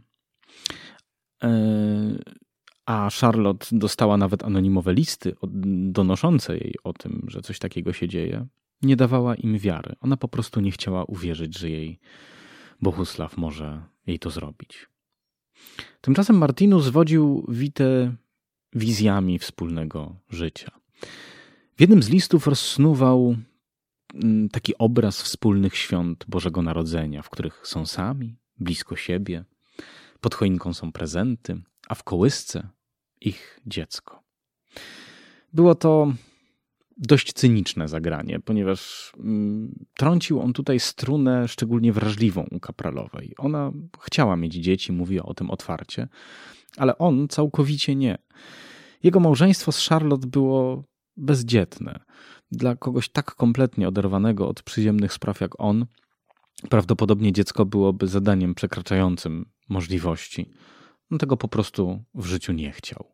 a Charlotte dostała nawet anonimowe listy donoszące jej o tym, że coś takiego się dzieje, nie dawała im wiary. Ona po prostu nie chciała uwierzyć, że jej Bohusław może jej to zrobić. Tymczasem Martinu zwodził Witę wizjami wspólnego życia. W jednym z listów rozsnuwał taki obraz wspólnych świąt Bożego Narodzenia, w których są sami, blisko siebie, pod choinką są prezenty, a w kołysce ich dziecko. Było to dość cyniczne zagranie, ponieważ trącił on tutaj strunę szczególnie wrażliwą u Kapralowej. Ona chciała mieć dzieci, mówiła o tym otwarcie, ale on całkowicie nie. Jego małżeństwo z Charlotte było bezdzietne. Dla kogoś tak kompletnie oderwanego od przyziemnych spraw jak on, prawdopodobnie dziecko byłoby zadaniem przekraczającym możliwości. On tego po prostu w życiu nie chciał.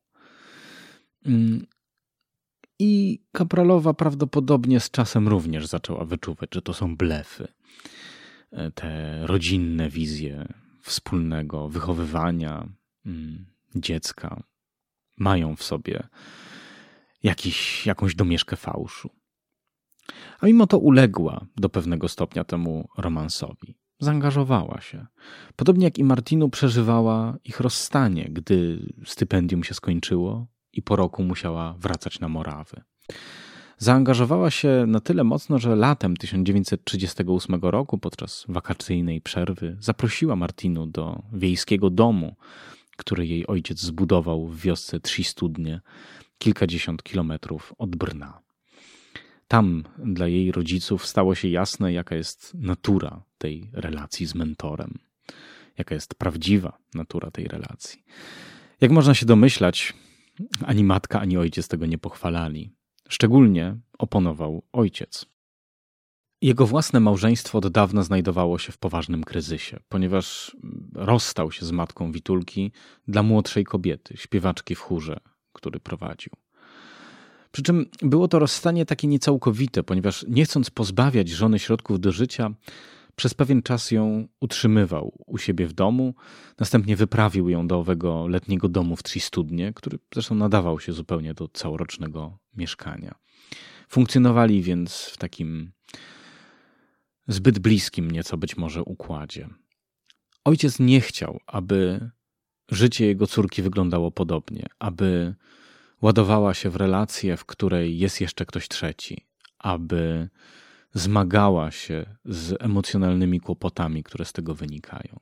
I Kapralowa prawdopodobnie z czasem również zaczęła wyczuwać, że to są blefy. Te rodzinne wizje wspólnego wychowywania dziecka mają w sobie jakąś domieszkę fałszu. A mimo to uległa do pewnego stopnia temu romansowi. Zaangażowała się. Podobnie jak i Martinu przeżywała ich rozstanie, gdy stypendium się skończyło i po roku musiała wracać na Morawy. Zaangażowała się na tyle mocno, że latem 1938 roku, podczas wakacyjnej przerwy, zaprosiła Martinu do wiejskiego domu, który jej ojciec zbudował w wiosce Trzy Studnie, kilkadziesiąt kilometrów od Brna. Tam dla jej rodziców stało się jasne, jaka jest natura tej relacji z mentorem, jaka jest prawdziwa natura tej relacji. Jak można się domyślać, ani matka, ani ojciec tego nie pochwalali. Szczególnie oponował ojciec. Jego własne małżeństwo od dawna znajdowało się w poważnym kryzysie, ponieważ rozstał się z matką Witulki dla młodszej kobiety, śpiewaczki w chórze, który prowadził. Przy czym było to rozstanie takie niecałkowite, ponieważ nie chcąc pozbawiać żony środków do życia, przez pewien czas ją utrzymywał u siebie w domu, następnie wyprawił ją do owego letniego domu w Trzy Studnie, który zresztą nadawał się zupełnie do całorocznego mieszkania. Funkcjonowali więc w takim zbyt bliskim nieco być może układzie. Ojciec nie chciał, aby życie jego córki wyglądało podobnie, aby ładowała się w relację, w której jest jeszcze ktoś trzeci, aby zmagała się z emocjonalnymi kłopotami, które z tego wynikają.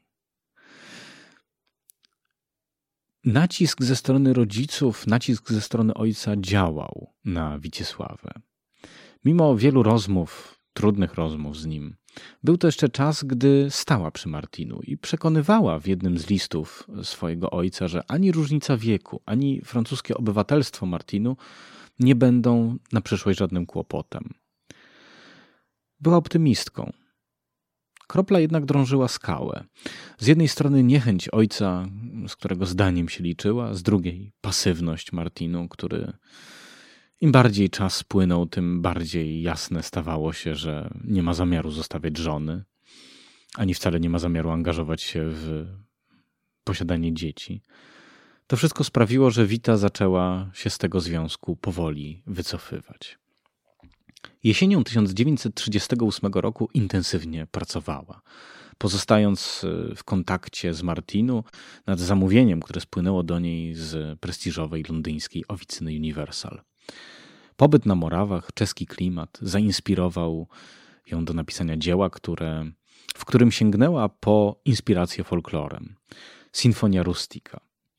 Nacisk ze strony rodziców, nacisk ze strony ojca działał na Wiciesławę. Mimo wielu rozmów, trudnych rozmów z nim, był to jeszcze czas, gdy stała przy Martinu i przekonywała w jednym z listów swojego ojca, że ani różnica wieku, ani francuskie obywatelstwo Martinu nie będą na przyszłość żadnym kłopotem. Była optymistką. Kropla jednak drążyła skałę. Z jednej strony niechęć ojca, z którego zdaniem się liczyła, z drugiej pasywność Martinu, który im bardziej czas płynął, tym bardziej jasne stawało się, że nie ma zamiaru zostawiać żony, ani wcale nie ma zamiaru angażować się w posiadanie dzieci. To wszystko sprawiło, że Wita zaczęła się z tego związku powoli wycofywać. Jesienią 1938 roku intensywnie pracowała. pozostając w kontakcie z Martinu nad zamówieniem, które spłynęło do niej z prestiżowej londyńskiej oficyny Universal. Pobyt na Morawach, czeski klimat zainspirował ją do napisania dzieła, w którym sięgnęła po inspirację folklorem. Sinfonia Rustica.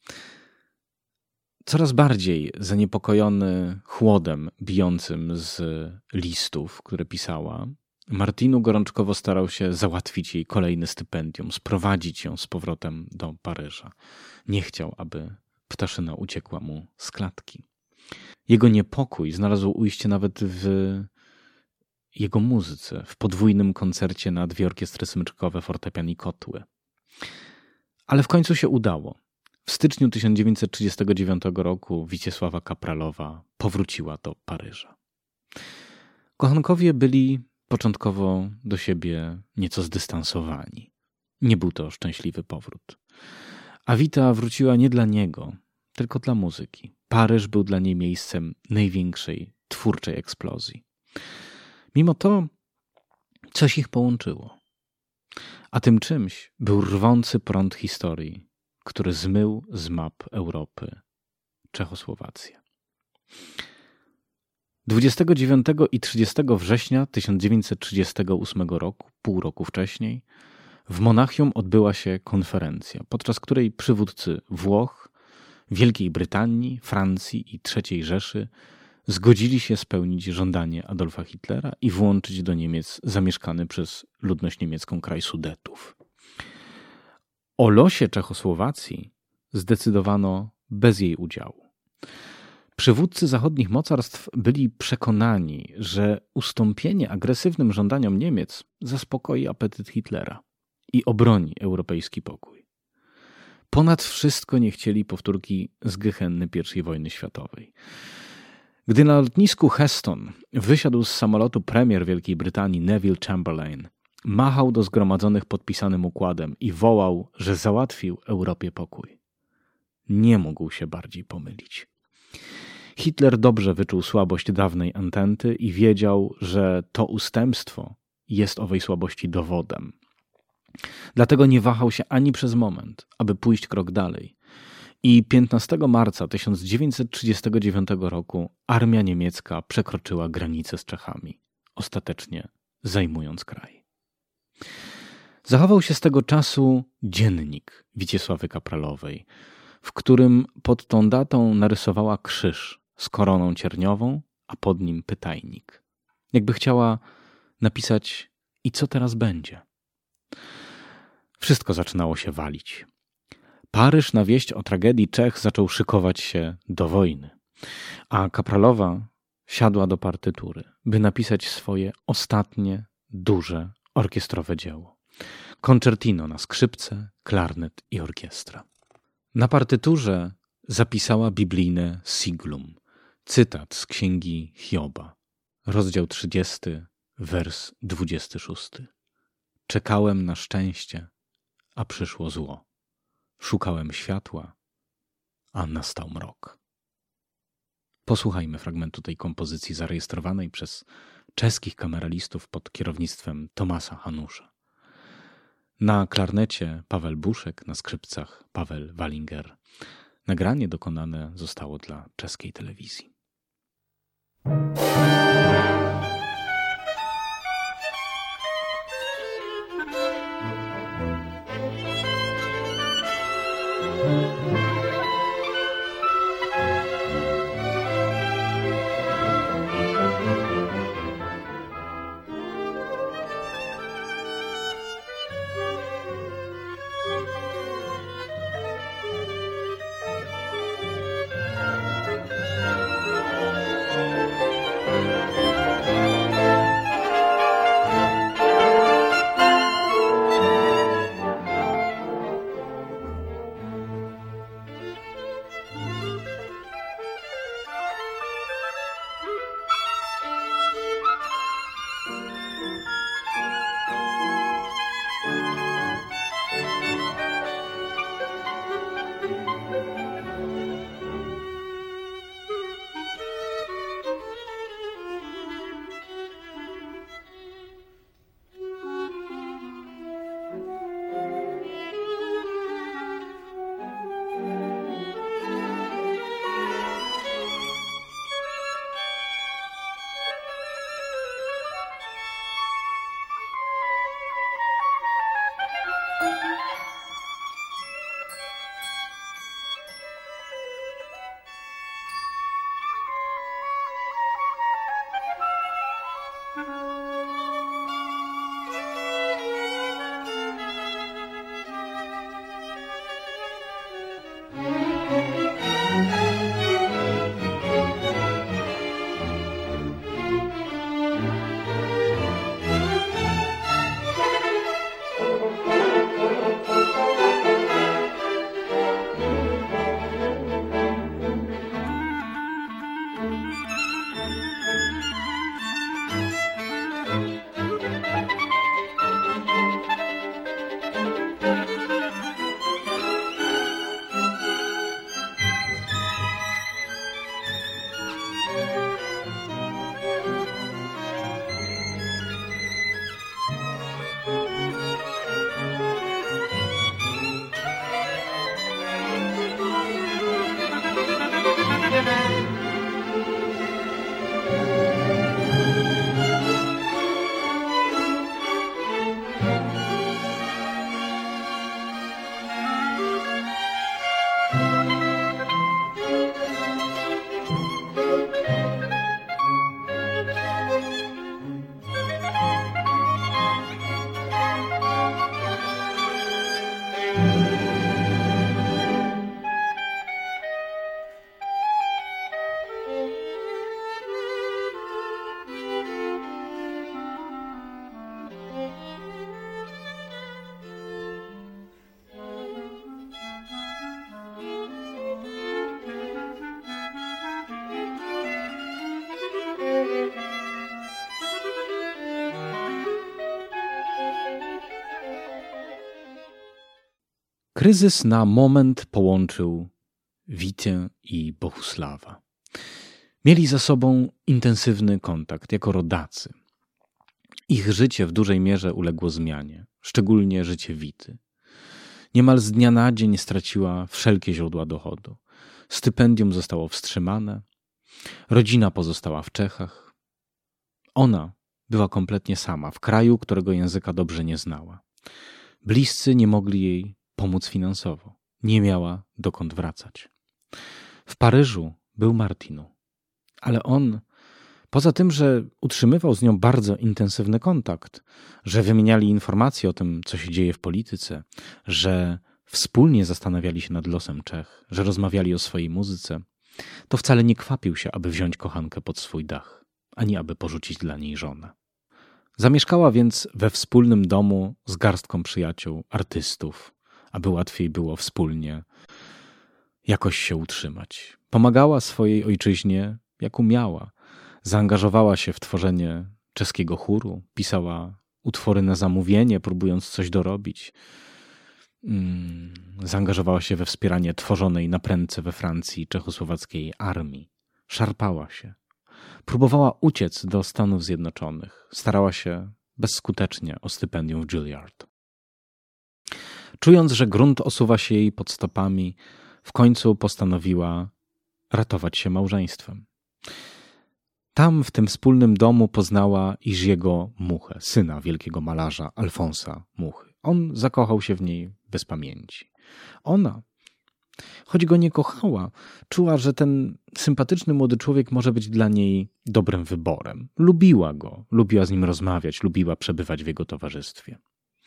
Coraz bardziej zaniepokojony chłodem bijącym z listów, które pisała, Martinu gorączkowo starał się załatwić jej kolejne stypendium, sprowadzić ją z powrotem do Paryża. Nie chciał, aby ptaszyna uciekła mu z klatki. Jego niepokój znalazł ujście nawet w jego muzyce, w podwójnym koncercie na 2 orkiestry smyczkowe, fortepian i kotły. Ale w końcu się udało. W styczniu 1939 roku Wiciesława Kapralowa powróciła do Paryża. Kochankowie byli początkowo do siebie nieco zdystansowani. Nie był to szczęśliwy powrót. A Wita wróciła nie dla niego, tylko dla muzyki. Paryż był dla niej miejscem największej twórczej eksplozji. Mimo to coś ich połączyło. A tym czymś był rwący prąd historii, który zmył z map Europy Czechosłowację. 29 i 30 września 1938 roku, pół roku wcześniej, w Monachium odbyła się konferencja, podczas której przywódcy Włoch, Wielkiej Brytanii, Francji i III Rzeszy zgodzili się spełnić żądanie Adolfa Hitlera i włączyć do Niemiec zamieszkany przez ludność niemiecką kraj Sudetów. O losie Czechosłowacji zdecydowano bez jej udziału. Przywódcy zachodnich mocarstw byli przekonani, że ustąpienie agresywnym żądaniom Niemiec zaspokoi apetyt Hitlera i obroni europejski pokój. Ponad wszystko nie chcieli powtórki z Gehenny I wojny światowej. Gdy na lotnisku Heston wysiadł z samolotu premier Wielkiej Brytanii Neville Chamberlain, machał do zgromadzonych podpisanym układem i wołał, że załatwił Europie pokój. Nie mógł się bardziej pomylić. Hitler dobrze wyczuł słabość dawnej Ententy i wiedział, że to ustępstwo jest owej słabości dowodem. Dlatego nie wahał się ani przez moment, aby pójść krok dalej. I 15 marca 1939 roku armia niemiecka przekroczyła granicę z Czechami, ostatecznie zajmując kraj. Zachował się z tego czasu dziennik Wiciesławy Kapralowej, w którym pod tą datą narysowała krzyż z koroną cierniową, a pod nim pytajnik. Jakby chciała napisać: i co teraz będzie? Wszystko zaczynało się walić. Paryż na wieść o tragedii Czech zaczął szykować się do wojny, a Kapralowa siadła do partytury, by napisać swoje ostatnie, duże, orkiestrowe dzieło. Concertino na skrzypce, klarnet i orkiestra. Na partyturze zapisała biblijne siglum, cytat z księgi Hioba, rozdział 30, wers 26. Czekałem na szczęście, a przyszło zło. Szukałem światła, a nastał mrok. Posłuchajmy fragmentu tej kompozycji zarejestrowanej przez czeskich kameralistów pod kierownictwem Tomasa Hanusza. Na klarnecie Paweł Buszek, na skrzypcach Paweł Wallinger. Nagranie dokonane zostało dla czeskiej telewizji. Kryzys na moment połączył Witę i Bohusława. Mieli ze sobą intensywny kontakt jako rodacy. Ich życie w dużej mierze uległo zmianie, szczególnie życie Wity. Niemal z dnia na dzień straciła wszelkie źródła dochodu. Stypendium zostało wstrzymane, rodzina pozostała w Czechach. Ona była kompletnie sama, w kraju, którego języka dobrze nie znała. Bliscy nie mogli jej pomóc finansowo. Nie miała dokąd wracać. W Paryżu był Martinu, ale on, poza tym, że utrzymywał z nią bardzo intensywny kontakt, że wymieniali informacje o tym, co się dzieje w polityce, że wspólnie zastanawiali się nad losem Czech, że rozmawiali o swojej muzyce, to wcale nie kwapił się, aby wziąć kochankę pod swój dach, ani aby porzucić dla niej żonę. Zamieszkała więc we wspólnym domu z garstką przyjaciół, artystów, aby łatwiej było wspólnie jakoś się utrzymać. Pomagała swojej ojczyźnie jak umiała. Zaangażowała się w tworzenie czeskiego chóru, pisała utwory na zamówienie, próbując coś dorobić. Zaangażowała się we wspieranie tworzonej na prędce we Francji czechosłowackiej armii. Szarpała się. Próbowała uciec do Stanów Zjednoczonych. Starała się bezskutecznie o stypendium w Juilliard. Czując, że grunt osuwa się jej pod stopami, w końcu postanowiła ratować się małżeństwem. Tam, w tym wspólnym domu, poznała Jerzego Muchę, syna wielkiego malarza Alfonsa Muchy. On zakochał się w niej bez pamięci. Ona, choć go nie kochała, czuła, że ten sympatyczny młody człowiek może być dla niej dobrym wyborem. Lubiła go, lubiła z nim rozmawiać, lubiła przebywać w jego towarzystwie.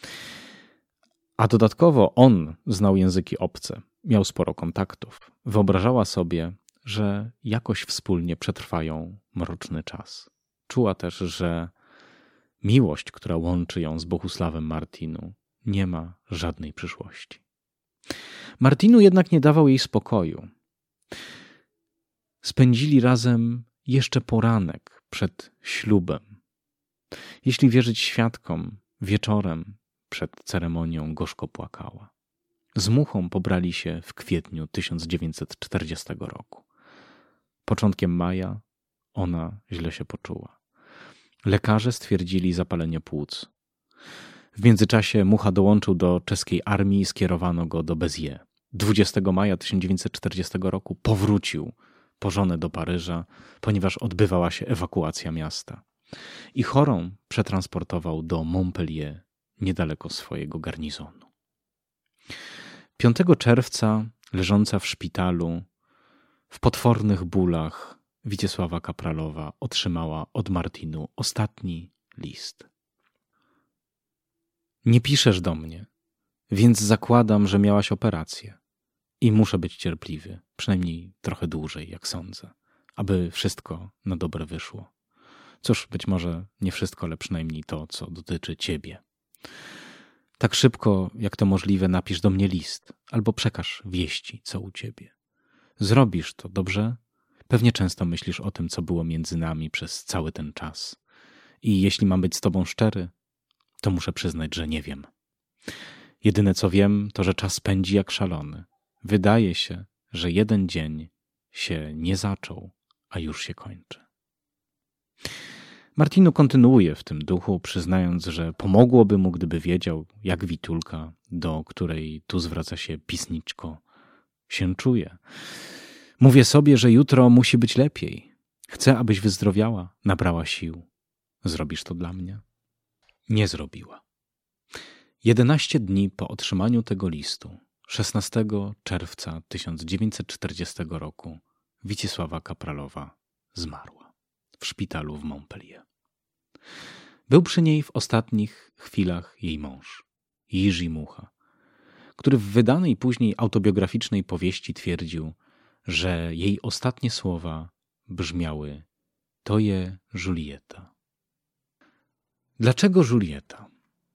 A dodatkowo on znał języki obce, miał sporo kontaktów. Wyobrażała sobie, że jakoś wspólnie przetrwają mroczny czas. Czuła też, że miłość, która łączy ją z Bohusławem Martinu, nie ma żadnej przyszłości. Martinu jednak nie dawał jej spokoju. Spędzili razem jeszcze poranek przed ślubem. Jeśli wierzyć świadkom, wieczorem przed ceremonią gorzko płakała. Z Muchą pobrali się w kwietniu 1940 roku. Początkiem maja ona źle się poczuła. Lekarze stwierdzili zapalenie płuc. W międzyczasie Mucha dołączył do czeskiej armii i skierowano go do Béziers. 20 maja 1940 roku powrócił po żonę do Paryża, ponieważ odbywała się ewakuacja miasta. I chorą przetransportował do Montpellier, niedaleko swojego garnizonu. 5 czerwca, leżąca w szpitalu, w potwornych bólach, Witesława Kapralowa otrzymała od Martinu ostatni list. Nie piszesz do mnie, więc zakładam, że miałaś operację i muszę być cierpliwy, przynajmniej trochę dłużej, jak sądzę, aby wszystko na dobre wyszło. Cóż, być może nie wszystko, ale przynajmniej to, co dotyczy ciebie. Tak szybko, jak to możliwe, napisz do mnie list albo przekaż wieści, co u ciebie. Zrobisz to, dobrze? Pewnie często myślisz o tym, co było między nami przez cały ten czas. I jeśli mam być z tobą szczery, to muszę przyznać, że nie wiem. Jedyne co wiem, to że czas pędzi jak szalony. Wydaje się, że jeden dzień się nie zaczął, a już się kończy. Martinu kontynuuje w tym duchu, przyznając, że pomogłoby mu, gdyby wiedział, jak Witulka, do której tu zwraca się pisniczko, się czuje. Mówię sobie, że jutro musi być lepiej. Chcę, abyś wyzdrowiała, nabrała sił. Zrobisz to dla mnie? Nie zrobiła. 11 dni po otrzymaniu tego listu, 16 czerwca 1940 roku, Witesława Kapralowa zmarła w szpitalu w Montpellier. Był przy niej w ostatnich chwilach jej mąż, Jerzy Mucha, który w wydanej później autobiograficznej powieści twierdził, że jej ostatnie słowa brzmiały: to je Julieta. Dlaczego Julieta?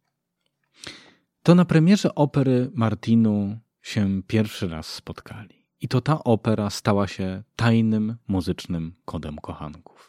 To na premierze opery Martinu się pierwszy raz spotkali. I to ta opera stała się tajnym muzycznym kodem kochanków.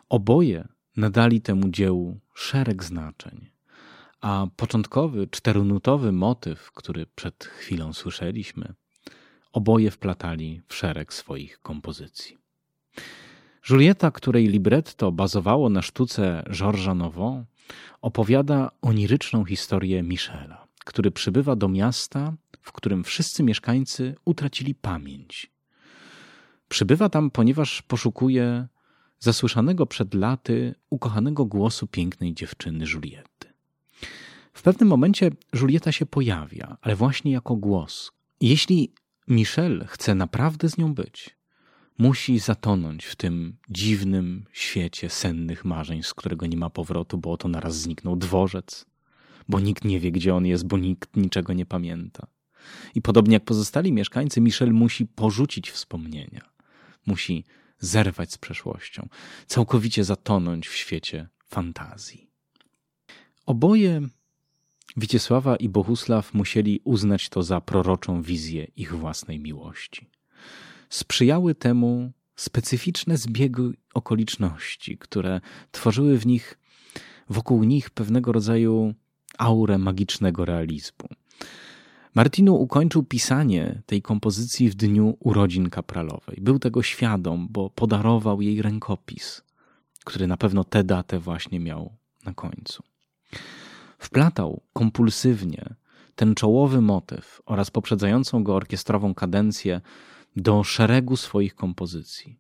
Oboje nadali temu dziełu szereg znaczeń, a początkowy 4-nutowy motyw, który przed chwilą słyszeliśmy, oboje wplatali w szereg swoich kompozycji. Julieta, której libretto bazowało na sztuce Georgesa Novot, opowiada oniryczną historię Michela, który przybywa do miasta, w którym wszyscy mieszkańcy utracili pamięć. Przybywa tam, ponieważ poszukuje zasłyszanego przed laty ukochanego głosu pięknej dziewczyny Juliety. W pewnym momencie Julieta się pojawia, ale właśnie jako głos. Jeśli Michel chce naprawdę z nią być, musi zatonąć w tym dziwnym świecie sennych marzeń, z którego nie ma powrotu, bo oto naraz zniknął dworzec, bo nikt nie wie, gdzie on jest, bo nikt niczego nie pamięta. I podobnie jak pozostali mieszkańcy, Michel musi porzucić wspomnienia, musi zerwać z przeszłością, całkowicie zatonąć w świecie fantazji. Oboje, Wiciesława i Bohusław, musieli uznać to za proroczą wizję ich własnej miłości. Sprzyjały temu specyficzne zbiegi okoliczności, które tworzyły wokół nich pewnego rodzaju aurę magicznego realizmu. Martinu ukończył pisanie tej kompozycji w dniu urodzin Kapralowej. Był tego świadom, bo podarował jej rękopis, który na pewno tę datę właśnie miał na końcu. Wplatał kompulsywnie ten czołowy motyw oraz poprzedzającą go orkiestrową kadencję do szeregu swoich kompozycji.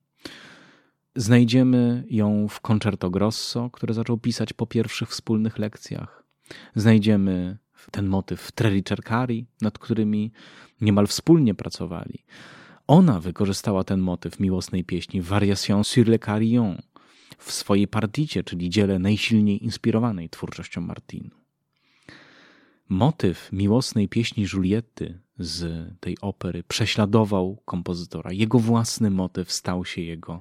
Znajdziemy ją w Concerto Grosso, które zaczął pisać po pierwszych wspólnych lekcjach. Znajdziemy ten motyw w Tre ricercari, nad którymi niemal wspólnie pracowali. Ona wykorzystała ten motyw miłosnej pieśni w Variation sur le carillon w swojej particie, czyli dziele najsilniej inspirowanej twórczością Martinu. Motyw miłosnej pieśni Juliety z tej opery prześladował kompozytora. Jego własny motyw stał się jego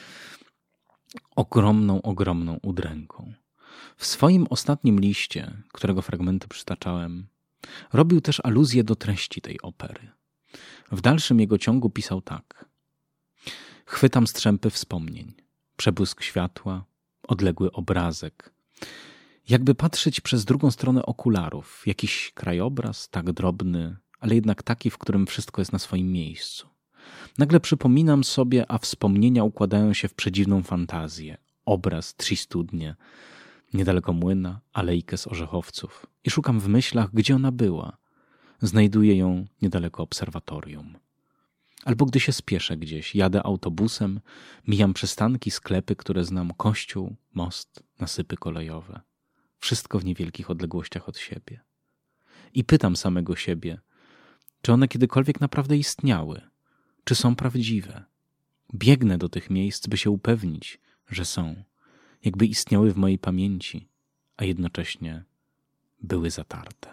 ogromną udręką. W swoim ostatnim liście, którego fragmenty przytaczałem, robił też aluzję do treści tej opery. W dalszym jego ciągu pisał tak. Chwytam strzępy wspomnień, przebłysk światła, odległy obrazek. Jakby patrzeć przez drugą stronę okularów, jakiś krajobraz tak drobny, ale jednak taki, w którym wszystko jest na swoim miejscu. Nagle przypominam sobie, a wspomnienia układają się w przedziwną fantazję. Obraz, 3 studnie, niedaleko młyna, alejkę z orzechowców. I szukam w myślach, gdzie ona była. Znajduję ją niedaleko obserwatorium. Albo gdy się spieszę gdzieś, jadę autobusem, mijam przystanki, sklepy, które znam, kościół, most, nasypy kolejowe. Wszystko w niewielkich odległościach od siebie. I pytam samego siebie, czy one kiedykolwiek naprawdę istniały? Czy są prawdziwe? Biegnę do tych miejsc, by się upewnić, że są, jakby istniały w mojej pamięci, a jednocześnie były zatarte.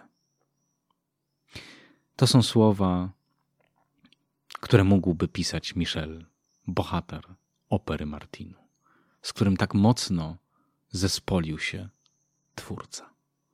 To są słowa, które mógłby pisać Michel, bohater opery Martinu, z którym tak mocno zespolił się twórca.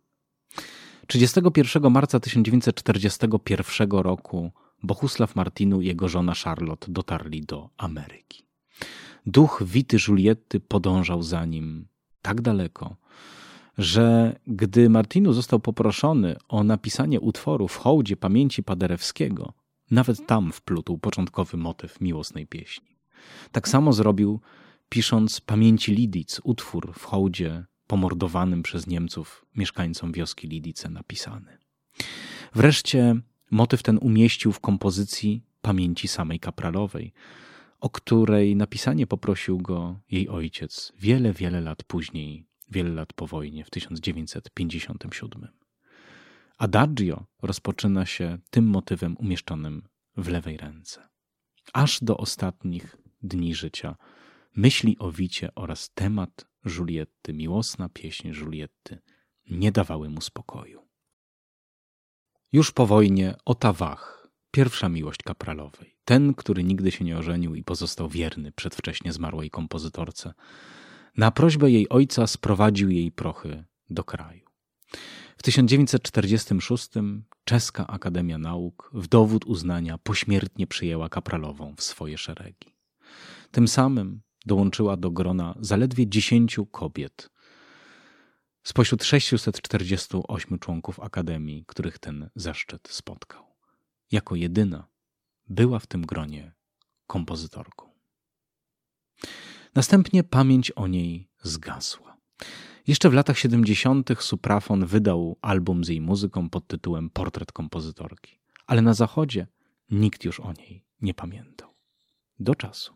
31 marca 1941 roku Bohusław Martinu i jego żona Charlotte dotarli do Ameryki. Duch wity Julietty podążał za nim tak daleko, że gdy Martinu został poproszony o napisanie utworu w hołdzie pamięci Paderewskiego, nawet tam wplótł początkowy motyw miłosnej pieśni. Tak samo zrobił, pisząc Pamięci Lidic, utwór w hołdzie pomordowanym przez Niemców mieszkańcom wioski Lidice napisany. Wreszcie motyw ten umieścił w kompozycji Pamięci samej Kapralowej, o której napisanie poprosił go jej ojciec wiele lat później, wiele lat po wojnie, w 1957. Adagio rozpoczyna się tym motywem umieszczonym w lewej ręce. Aż do ostatnich dni życia myśli o Wicie oraz temat Julietty, miłosna pieśń Julietty, nie dawały mu spokoju. Już po wojnie Otawach, pierwsza miłość Kapralowej, ten, który nigdy się nie ożenił i pozostał wierny przedwcześnie zmarłej kompozytorce, na prośbę jej ojca sprowadził jej prochy do kraju. W 1946 Czeska Akademia Nauk w dowód uznania pośmiertnie przyjęła Kapralową w swoje szeregi. Tym samym dołączyła do grona zaledwie 10 kobiet spośród 648 członków Akademii, których ten zaszczyt spotkał. Jako jedyna była w tym gronie kompozytorką. Następnie pamięć o niej zgasła. Jeszcze w latach 70. Supraphon wydał album z jej muzyką pod tytułem Portret kompozytorki, ale na Zachodzie nikt już o niej nie pamiętał. Do czasu.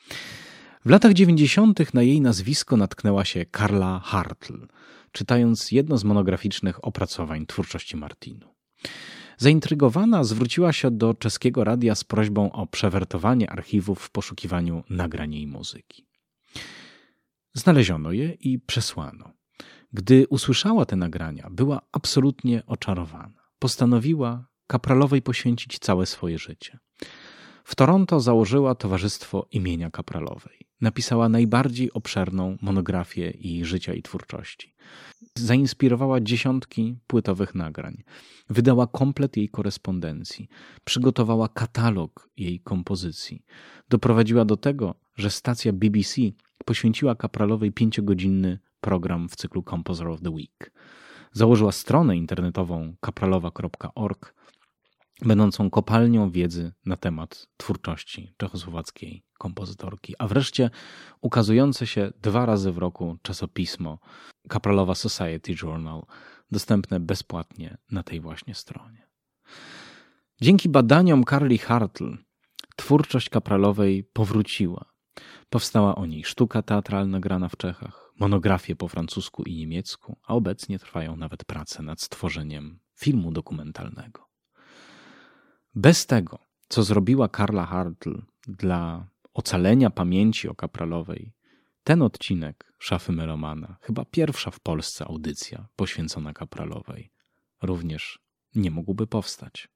W latach 90. na jej nazwisko natknęła się Karla Hartl, czytając jedno z monograficznych opracowań twórczości Martinu. Zaintrygowana zwróciła się do czeskiego radia z prośbą o przewertowanie archiwów w poszukiwaniu nagrań jej muzyki. Znaleziono je i przesłano. Gdy usłyszała te nagrania, była absolutnie oczarowana. Postanowiła Kapralowej poświęcić całe swoje życie. W Toronto założyła Towarzystwo imienia Kapralowej. Napisała najbardziej obszerną monografię jej życia i twórczości. Zainspirowała dziesiątki płytowych nagrań. Wydała komplet jej korespondencji. Przygotowała katalog jej kompozycji. Doprowadziła do tego, że stacja BBC poświęciła Kapralowej 5-godzinny program w cyklu Composer of the Week. Założyła stronę internetową kapralowa.org, będącą kopalnią wiedzy na temat twórczości czechosłowackiej kompozytorki, a wreszcie ukazujące się 2 razy w roku czasopismo Kapralowa Society Journal, dostępne bezpłatnie na tej właśnie stronie. Dzięki badaniom Karli Hartl twórczość Kapralowej powróciła. Powstała o niej sztuka teatralna grana w Czechach, monografie po francusku i niemiecku, a obecnie trwają nawet prace nad stworzeniem filmu dokumentalnego. Bez tego, co zrobiła Karla Hartl dla ocalenia pamięci o Kapralowej, ten odcinek Szafy Melomana, chyba pierwsza w Polsce audycja poświęcona Kapralowej, również nie mógłby powstać.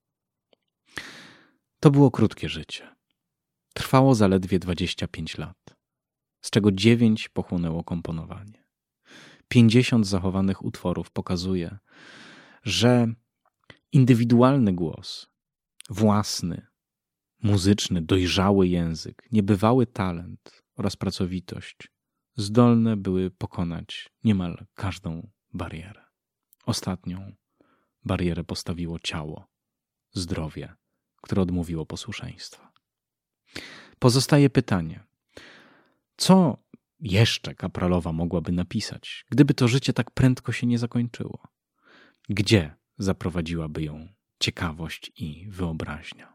To było krótkie życie. Trwało zaledwie 25 lat, z czego 9 pochłonęło komponowanie. 50 zachowanych utworów pokazuje, że indywidualny głos, własny, muzyczny, dojrzały język, niebywały talent oraz pracowitość zdolne były pokonać niemal każdą barierę. Ostatnią barierę postawiło ciało, zdrowie, które odmówiło posłuszeństwa. Pozostaje pytanie, co jeszcze Kapralowa mogłaby napisać, gdyby to życie tak prędko się nie zakończyło? Gdzie zaprowadziłaby ją ciekawość i wyobraźnia?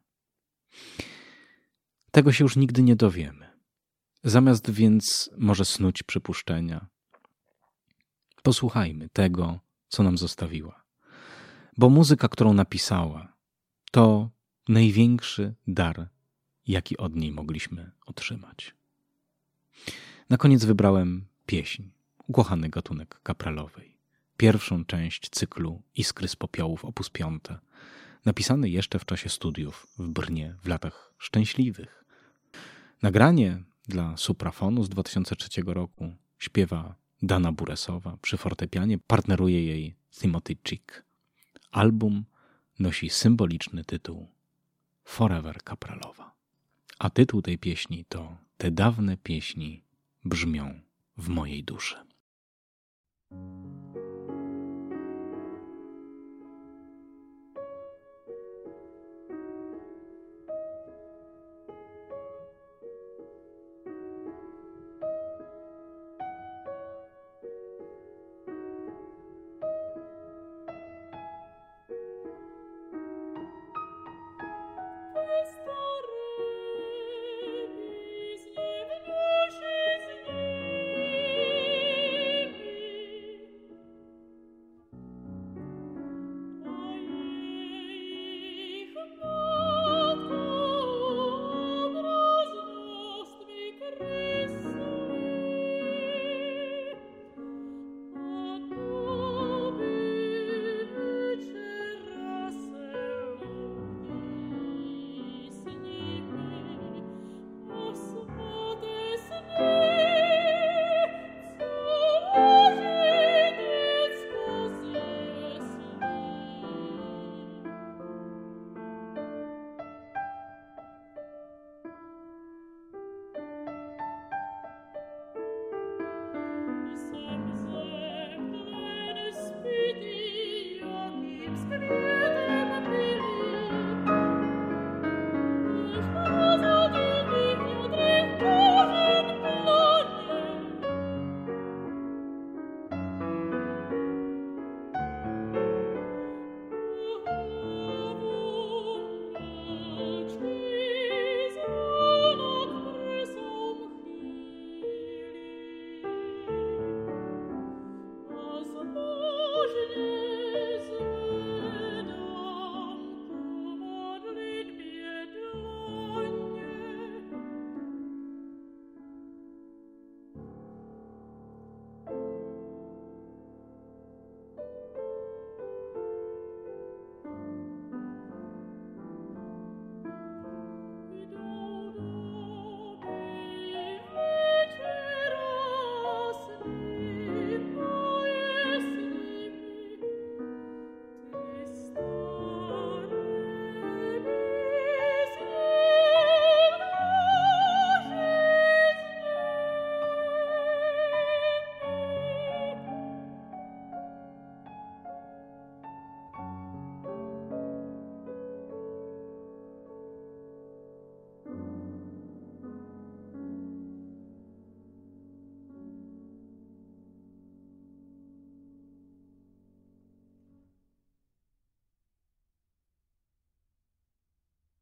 Tego się już nigdy nie dowiemy. Zamiast więc może snuć przypuszczenia, posłuchajmy tego, co nam zostawiła. Bo muzyka, którą napisała, to największy dar, jaki od niej mogliśmy otrzymać. Na koniec wybrałem pieśń, ukochany gatunek Kapralowej. Pierwszą część cyklu Iskry z popiołów op. 5, napisany jeszcze w czasie studiów w Brnie w latach szczęśliwych. Nagranie dla suprafonu z 2003 roku śpiewa Dana Buresowa, przy fortepianie partneruje jej Timothy Chick. Album nosi symboliczny tytuł Forever Kapralowa. A tytuł tej pieśni to Te dawne pieśni brzmią w mojej duszy.